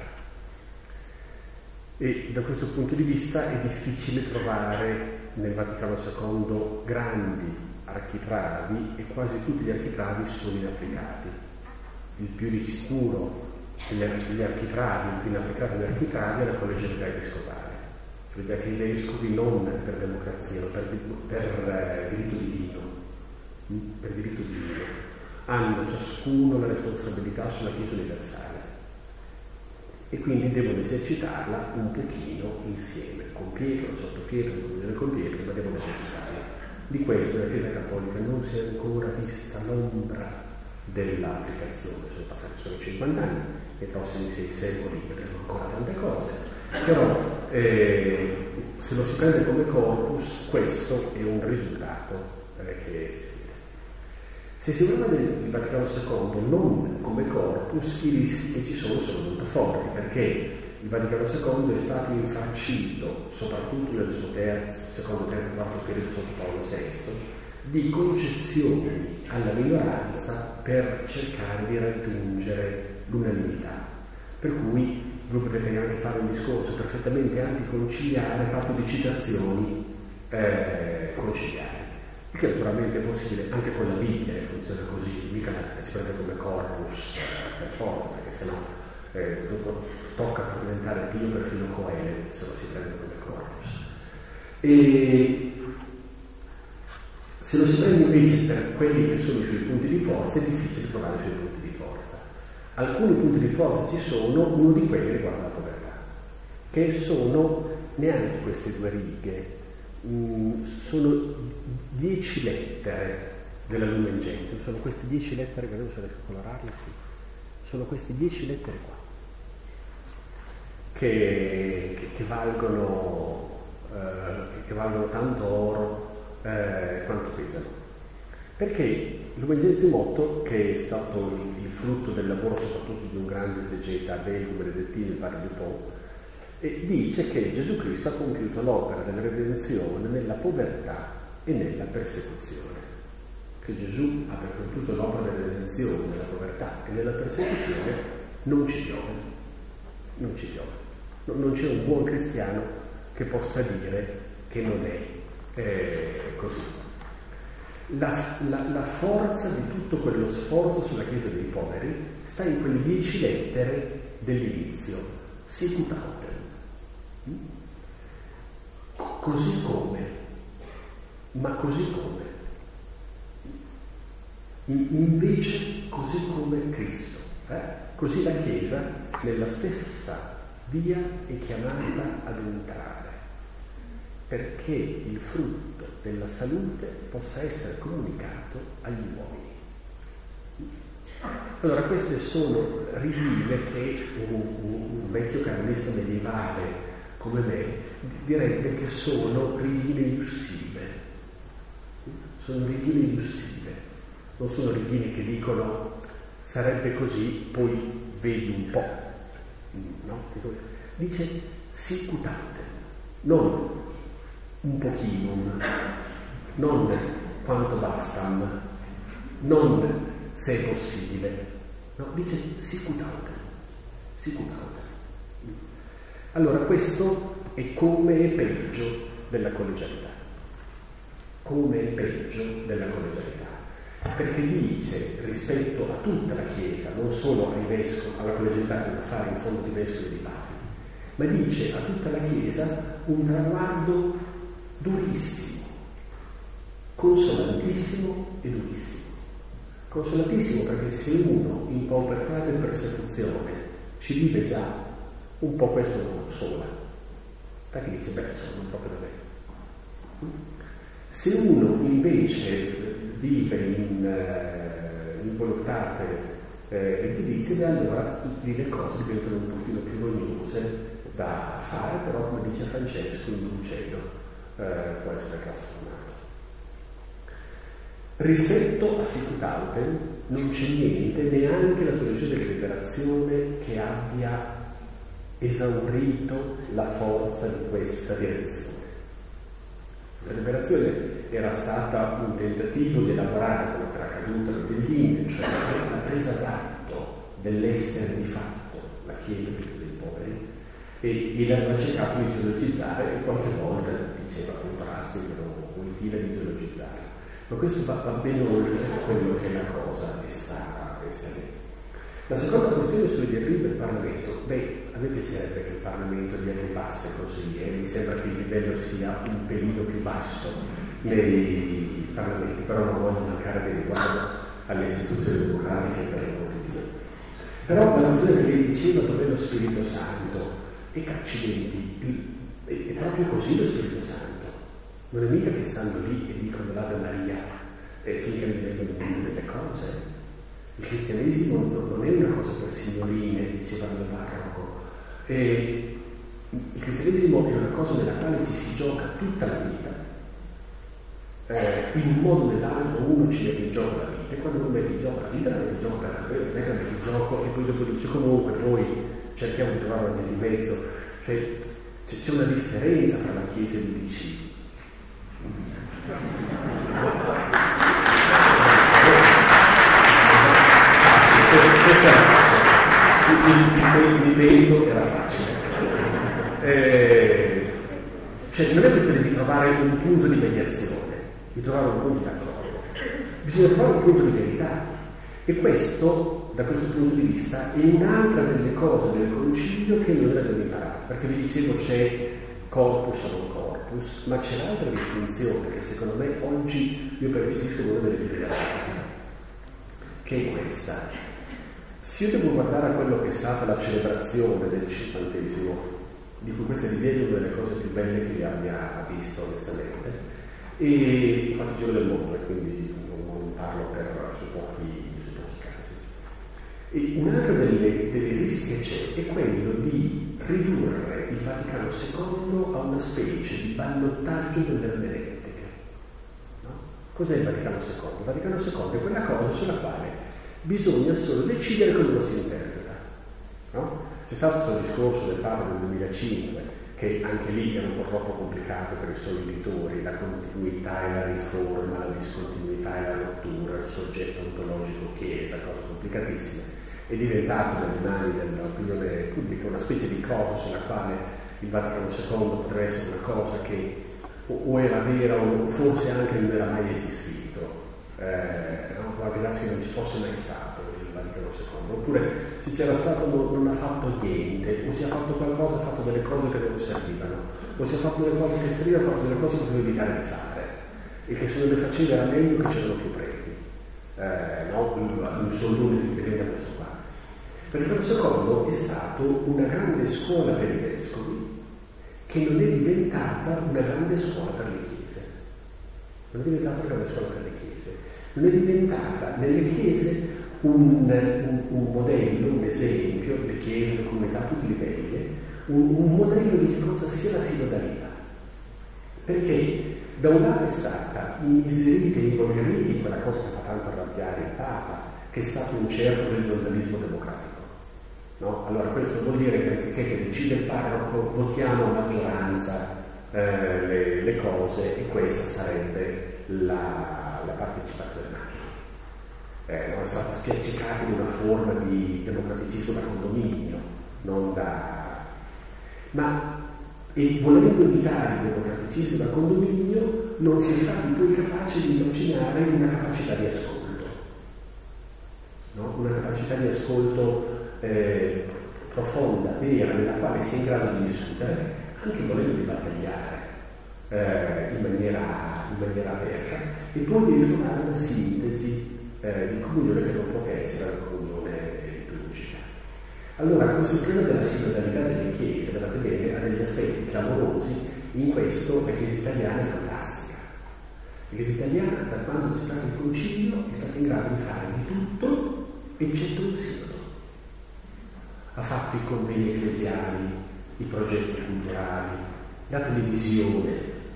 E da questo punto di vista è difficile trovare nel Vaticano secondo grandi architravi, e quasi tutti gli architravi sono inapplicati. Il più di sicuro gli architravi, il più inapplicato degli architravi è la collegialità episcopale, cioè l'idea che i vescovi non per democrazia, ma per, per eh, diritto divino, per diritto divino, hanno ciascuno la responsabilità sulla Chiesa universale e quindi devono esercitarla un pochino insieme, con Pietro, sotto Pietro, con Pietro, ma devono esercitarla. Di questo la Chiesa cattolica non si è ancora vista l'ombra dell'applicazione. Sono passati solo cinquanta anni, nei prossimi sei secoli vedremo ancora tante cose, però eh, se lo si prende come corpus, questo è un risultato eh, che si vede. Se si guarda il Vaticano secondo non come corpus, i rischi che ci sono sono molto forti, perché il Vaticano secondo è stato infarcito, soprattutto nel suo terzo, secondo, terzo, quarto periodo sotto Paolo sesto, di concessioni alla minoranza per cercare di raggiungere l'unanimità. Per cui voi potete anche fare un discorso perfettamente anticonciliare fatto di citazioni eh, conciliari, che naturalmente è possibile anche con la Bibbia, e funziona così, mica si prende come corpus eh, per forza, perché sennò eh, dopo tocca far diventare Pio perfino Coele se lo si prende come corpus. E se lo si prende invece per quelli che sono i suoi punti di forza, è difficile trovare i suoi punti di forza. Alcuni punti di forza ci sono, uno di quelli riguarda la povertà, che sono neanche queste due righe, mh, sono dieci lettere della Lumen Gentium, sono queste dieci lettere, vediamo se riesco a colorarle, sì. Sono queste dieci lettere qua, che, che, che, valgono, eh, che, che valgono tanto oro Eh, quanto pesano. Perché Lumen Gentium otto, che è stato il frutto del lavoro soprattutto di un grande esegeta, Belgo Benedettino, il padre di Po, e dice che Gesù Cristo ha compiuto l'opera della redenzione nella povertà e nella persecuzione. Che Gesù abbia compiuto l'opera della redenzione nella povertà e nella persecuzione non ci piove, non ci piove. Non c'è un buon cristiano che possa dire che non è eh, così. La, la, la forza di tutto quello sforzo sulla Chiesa dei poveri sta in quelle dieci lettere dell'inizio, sicut autem. Così come, ma così come, invece così come Cristo, eh? Così la Chiesa nella stessa via è chiamata ad entrare, perché il frutto della salute possa essere comunicato agli uomini. Allora, queste sono rivive che un, un vecchio canonista medievale come me direbbe che sono righine iussive. Sono righine iussive, non sono righine che dicono sarebbe così, poi vedi un po'. No? Dice sicut autem, non un pochino, non quanto bastam, non se è possibile, no, dice sicut autem, sicut autem. Allora questo è come è peggio della collegialità, come è peggio della collegialità, perché dice rispetto a tutta la Chiesa, non solo ai vescovi, alla collegialità che da fare in fondo di vescovi e di papi, ma dice a tutta la Chiesa un traguardo durissimo, consolatissimo e durissimo. Consolatissimo perché se uno in povertà e persecuzione ci vive già un po' questo non consola, perché dice beh sono proprio da me. Se uno invece vive in, uh, in voluttate eh, redditizie, allora lì le cose diventano un pochino più rognose da fare, però come dice Francesco in un cielo eh, può essere trasformato. Rispetto a sicut autem non c'è niente, neanche la teologia della liberazione, che abbia esaurito la forza di questa direzione. La liberazione era stata un tentativo di elaborare quello che era accaduto nel Berlino, cioè la presa d'atto dell'essere di fatto la Chiesa dei poveri, e, e l'aveva cercato di teologizzare, e qualche volta diceva appunto Ratzinger o utile di teologizzare. Ma questo va, va ben oltre quello che la cosa è stata, è stata lì. La seconda questione sulle diatribe del Parlamento, beh, a me piacerebbe che il Parlamento diatribasse così, e mi sembra che il livello sia un pelino più basso nei Parlamenti, però non voglio mancare di riguardo alle istituzioni democratiche per il modo di Dio. Però la questione che lei diceva dov'è lo Spirito Santo, e accidenti, è, è proprio così lo Spirito Santo. Non è mica che stanno lì e dicono l'Ave Maria e finché ne vengono delle cose. Il cristianesimo non è una cosa per signorine, diceva il parroco. E il cristianesimo è una cosa nella quale ci si gioca tutta la vita. Eh, in un modo o nell'altro uno ci mette in gioco la vita, e quando uno mette in gioco la vita la mette in gioco per davvero, non è che la mette in gioco e poi dopo dice comunque noi cerchiamo di trovare una via di mezzo. Cioè c'è una differenza tra la Chiesa e l'U D C. Il livello era facile, eh, cioè non è questione di trovare un punto di mediazione, di trovare un punto di accordo, bisogna trovare un punto di verità, e questo da questo punto di vista è un'altra delle cose del concilio che noi dobbiamo imparare, perché vi dicevo c'è corpus o non corpus, ma c'è l'altra distinzione che secondo me oggi io percepisco una delle più rilevanti, che è questa. Se io devo guardare a quello che è stata la celebrazione del cinquantesimo, di cui questa diviene una delle cose più belle che abbia visto onestamente, e infatti giro del mondo, e quindi non parlo per su pochi, su pochi casi. E un'altra delle, delle rischi che c'è è quello di ridurre il Vaticano secondo a una specie di ballottaggio delle ermeneutiche. No? Cos'è il Vaticano secondo? Il Vaticano secondo è quella cosa sulla quale bisogna solo decidere come lo si interpreta, no? C'è stato questo discorso del Papa del duemilacinque, che anche lì era un po' troppo complicato per i suoi editori, la continuità e la riforma, la discontinuità e la rottura, il soggetto ontologico chiesa, cose complicatissime, è diventato nelle mani dell'opinione pubblica una specie di cosa sulla quale il Vaticano secondo potrebbe essere una cosa che o era vera o forse anche non era mai esistito, eh, no? Può anche darsi che non ci fosse mai stato il Vaticano secondo, oppure se c'era stato non, non ha fatto niente, o si è fatto qualcosa, ha fatto delle cose che non servivano, o si è fatto delle cose che servivano, ha fatto delle cose che poteva evitare di fare, e che se non le faceva era meglio che c'erano più preti, eh, no? Un soldone di vedere questo qua. Il Vaticano secondo è stato una grande scuola per i vescovi, che non è diventata una grande scuola per le chiese. Non è diventata una grande scuola per le chiese. Non è diventata nelle chiese un, un, un modello, un esempio, le chiese, le comunità a tutti i livelli, un, un modello di che cosa sia la sinodalità. Perché da un lato è stata immiserita e involgarita quella cosa che fa tanto arrabbiare il Papa, che è stato un certo orizzontalismo democratico. No? Allora questo vuol dire che anziché che decide il parroco votiamo a maggioranza eh, le, le cose, e questa sarebbe la, la partecipazione maggiore. Eh, no? È stata spiaccicata in una forma di democraticismo da condominio, non da... ma e volendo evitare il democraticismo da condominio non si è stati poi capaci di immaginare una capacità di ascolto, no? Una capacità di ascolto Eh, profonda, vera, nella quale si è in grado di discutere, anche volendo di battagliare eh, in, maniera, in maniera aperta, e poi di ritrovare una sintesi eh, di comunione che non può che essere la comunione liturgica. Allora, questo problema della sinodalità delle chiese, guardate bene, ha degli aspetti clamorosi in questo. La Chiesa italiana è fantastica. La Chiesa italiana, da quando c'è stato il concilio, è stata in grado di fare di tutto eccetto un sinodo. Ha fatto i convegni ecclesiali, i progetti culturali, la televisione,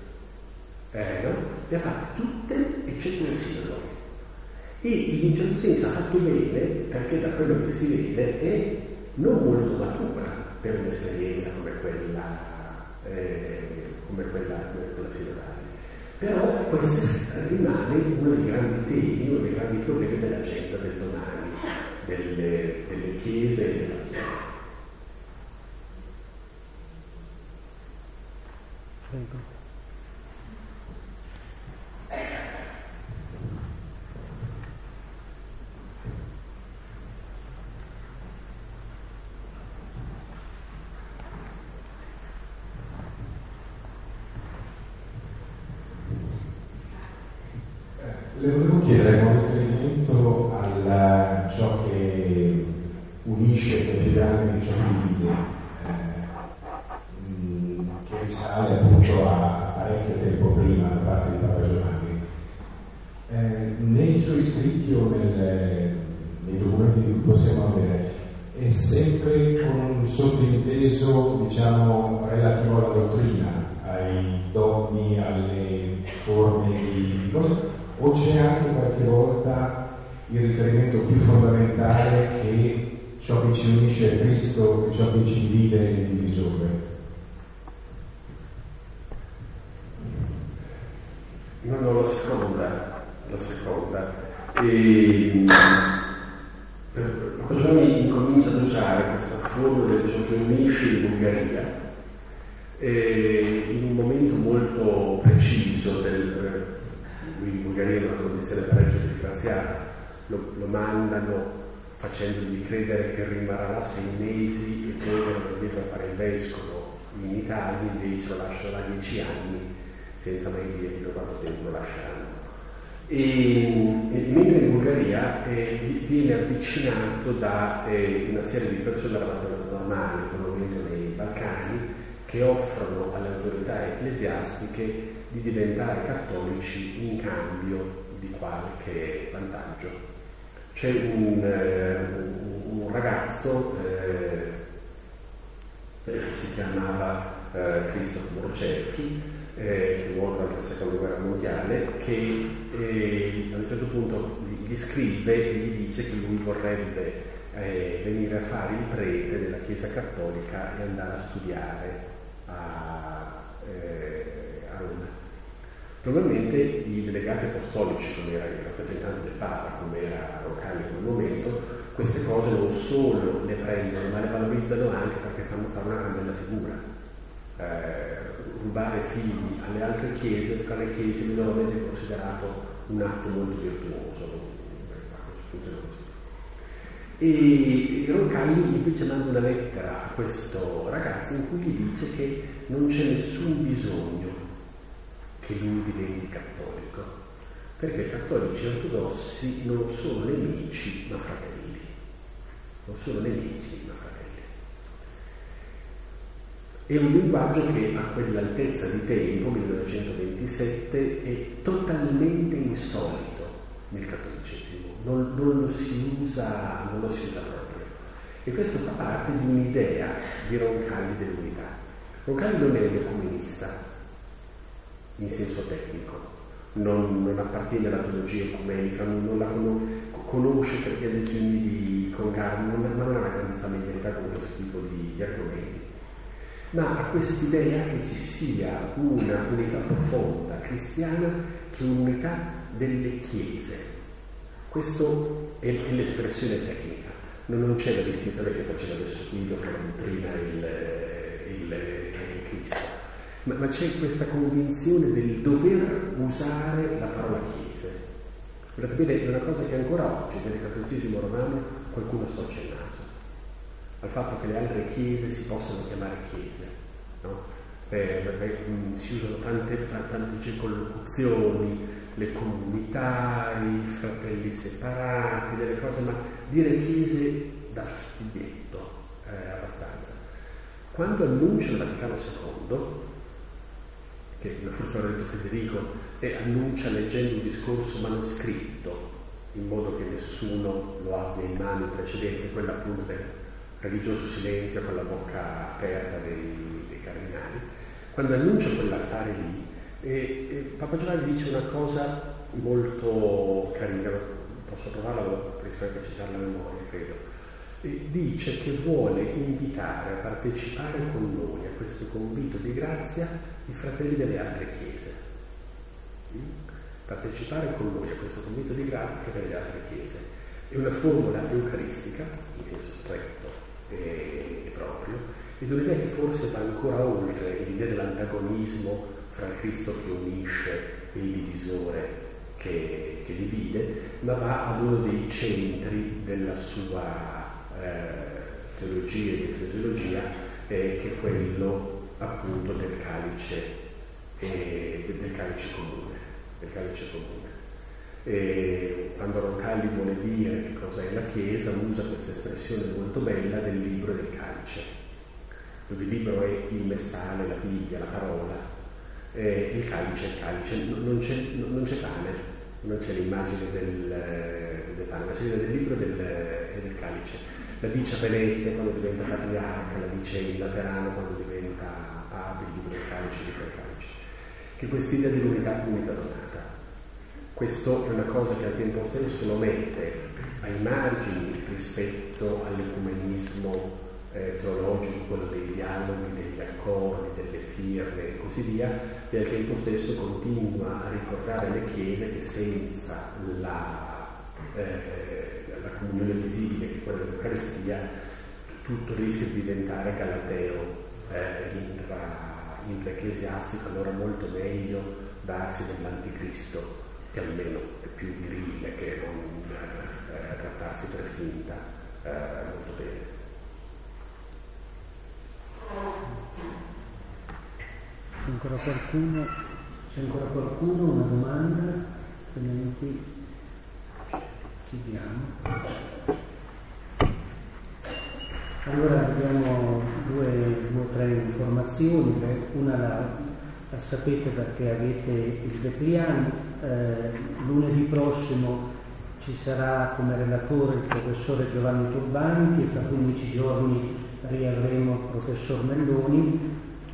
eh, no? Le ha fatte tutte eccetto il sinodo. E in un certo senso ha fatto bene, perché da quello che si vede è non molto matura per un'esperienza come quella, eh, come quella, come quella sinodale. Però questa rimane uno dei grandi temi, uno dei grandi problemi dell'agenda del domani, delle, delle chiese e della Chiesa.
Prego.
Le volevo chiedere con riferimento a ciò che unisce, che è più grande di ciò che divide, eh, che risale appunto a parecchio tempo prima da parte di Papa Giovanni. Eh, nei suoi scritti o nel, nei documenti di cui possiamo avere, è sempre con un sottointeso, diciamo, relativo alla dottrina, ai dogmi, alle forme di cose, o c'è anche qualche volta il riferimento più fondamentale che ciò che ci unisce a Cristo e ciò che ci divide è il divisore?
No, no, la seconda, la seconda. E Giovanni incomincia ad usare questa forma del ciò che unisce in Bulgaria e in un momento molto preciso del... Lui in Bulgaria è una condizione parecchio disgraziata, lo, lo mandano facendogli credere che rimarrà sei mesi e poi non riesce a fare il vescovo in Italia, invece lo lascia da dieci anni senza mai dire da quanto tempo lo lasceranno. E, e mentre in Bulgaria eh, viene avvicinato da eh, una serie di persone abbastanza normali, in quel momento nei Balcani, che offrono alle autorità ecclesiastiche di diventare cattolici in cambio di qualche vantaggio. C'è un, eh, un ragazzo eh, che si chiamava eh, Krzysztof Borczewski, eh, che muore durante la seconda guerra mondiale, che eh, a un certo punto gli scrive e gli dice che lui vorrebbe eh, venire a fare il prete della Chiesa Cattolica e andare a studiare a, eh, a Roma. Normalmente i delegati apostolici, come era il rappresentante del Papa, come era Roncalli in quel momento, queste cose non solo le prendono, ma le valorizzano anche perché fanno fare una gran bella figura. Eh, rubare figli alle altre chiese, tra le chiese normalmente è considerato un atto molto virtuoso. E Roncalli invece manda una lettera a questo ragazzo in cui gli dice che non c'è nessun bisogno che lui diventi cattolico, perché i cattolici ortodossi non sono nemici ma fratelli, non sono nemici ma fratelli. È un linguaggio che a quell'altezza di tempo, millenovecentoventisette, è totalmente insolito nel cattolicesimo, non, non, lo si usa, non lo si usa proprio. E questo fa parte di un'idea di Roncalli dell'unità. Roncalli non è un ecumenista in senso tecnico, non, non appartiene alla teologia ecumenica, non, non la conosce perché ha dei figli di Congarno, non, non ha una grande familiarità con questo tipo di, di argomenti, ma ha quest'idea che ci sia una unità profonda cristiana che è un'unità delle chiese. Questo è, è l'espressione tecnica, non, non c'è la distinzione che faceva adesso Guido fra la dottrina e il, il, il Cristo. Ma, ma c'è questa convinzione del dover usare la parola chiese. Guardate bene, è una cosa che ancora oggi nel cattolicesimo romano qualcuno storce il naso, al fatto che le altre chiese si possono chiamare chiese, no? Eh, perché, mh, si usano tante, tante circonlocuzioni, le comunità, i fratelli separati, delle cose, ma dire chiese dà fastidietto eh, abbastanza. Quando annuncia il Vaticano secondo, che forse l'ha detto Federico, e annuncia leggendo un discorso manoscritto in modo che nessuno lo abbia in mano in precedenza, quella appunto del religioso silenzio con la bocca aperta dei, dei cardinali. Quando annuncia quell'affare lì, e, e Papa Giovanni dice una cosa molto carina, posso trovarla, preferisco citarla a memoria, credo. E dice che vuole invitare a partecipare con noi a questo convito di grazia i fratelli delle altre chiese. Partecipare con noi a questo convito di grazia i fratelli delle altre chiese è una formula eucaristica in senso stretto e proprio, ed un'idea che forse va ancora oltre l'idea dell'antagonismo fra il Cristo che unisce e il divisore che, che divide, ma va ad uno dei centri della sua Eh, teologia e ecclesiologia, eh, che è quello appunto del calice eh, del calice comune del calice comune e quando Roncalli vuole dire che cos'è la Chiesa usa questa espressione molto bella del libro e del calice, dove il libro è il messale, la Bibbia, la parola, eh, il calice è il calice, non c'è, non c'è pane, non c'è l'immagine del, del pane, ma c'è l'idea del libro e del, e del calice. La dice a Venezia quando diventa patriarca, la dice in Laterano quando diventa Papa, il libro del calice, il libro del calice. Che quest'idea di unità unità donata. Questo è una cosa che al tempo stesso lo mette ai margini rispetto all'ecumenismo eh, teologico, quello dei dialoghi, degli accordi, delle firme e così via, e al tempo stesso continua a ricordare alle chiese che senza la eh, la comunione visibile che è quella dell'Eucaristia, tutto rischia di diventare galateo eh, intra, intra-ecclesiastico, allora molto meglio darsi dell'anticristo, che almeno è più virile che non eh, trattarsi per finta eh, molto bene.
C'è ancora qualcuno? C'è ancora qualcuno? Una domanda? Altrimenti chiudiamo. Allora abbiamo due, due o tre informazioni. Una la, la sapete perché avete il Beplian. Eh, lunedì prossimo ci sarà come relatore il professore Giovanni Turbanti e fra quindici giorni riavremo il professor Melloni.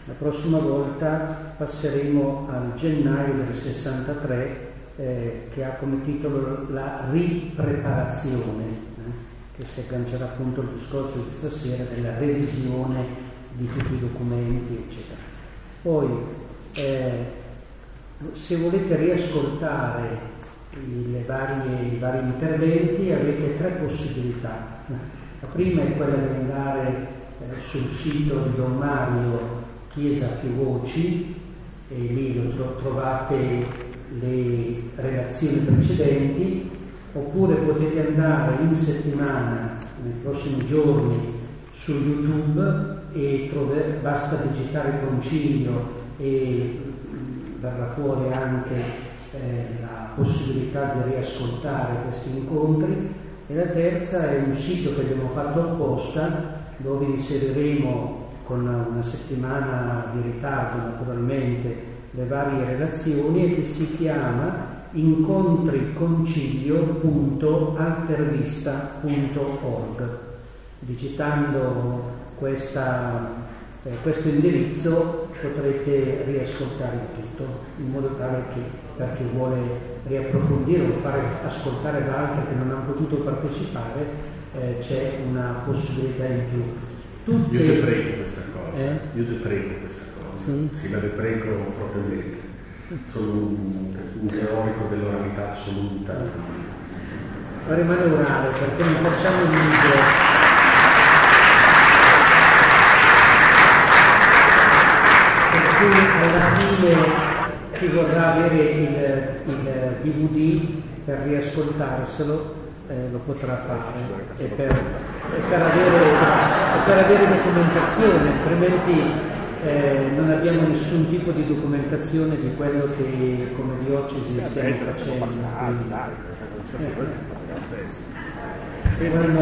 La prossima volta passeremo al gennaio del sessantatré, eh, che ha come titolo la ripreparazione, eh, che si aggancerà appunto al discorso di stasera della revisione di tutti i documenti, eccetera. Poi, eh, se volete riascoltare i, le varie, i vari interventi, avete tre possibilità. La prima è quella di andare eh, sul sito di Don Mario Chiesa Più Voci, e lì lo trovate le relazioni precedenti, oppure potete andare in settimana, nei prossimi giorni, su YouTube e trover, basta digitare concilio e verrà fuori anche eh, la possibilità di riascoltare questi incontri. E la terza è un sito che abbiamo fatto apposta, dove inseriremo con una settimana di ritardo naturalmente le varie relazioni, e che si chiama incontriconcilio punto altervista punto org. Digitando questa, eh, questo indirizzo potrete riascoltare tutto, in modo tale che per chi vuole riapprofondire o fare ascoltare da altri che non hanno potuto partecipare, eh, c'è una possibilità in più. Tutte...
Io ti prego questa cosa,
eh?
io ti prego questa cosa,
sì,
sì, la te prego fortemente. Sono un, un teorico dell'oralità assoluta.
Ma rimane orale, perché non facciamo il video. Per cui alla fine chi vorrà avere il, il D V D per riascoltarselo eh, lo potrà fare, e per, e per, avere, e per avere documentazione, altrimenti Eh, non abbiamo nessun tipo di documentazione di quello che come diocesi stiamo facendo. Quindi, eh,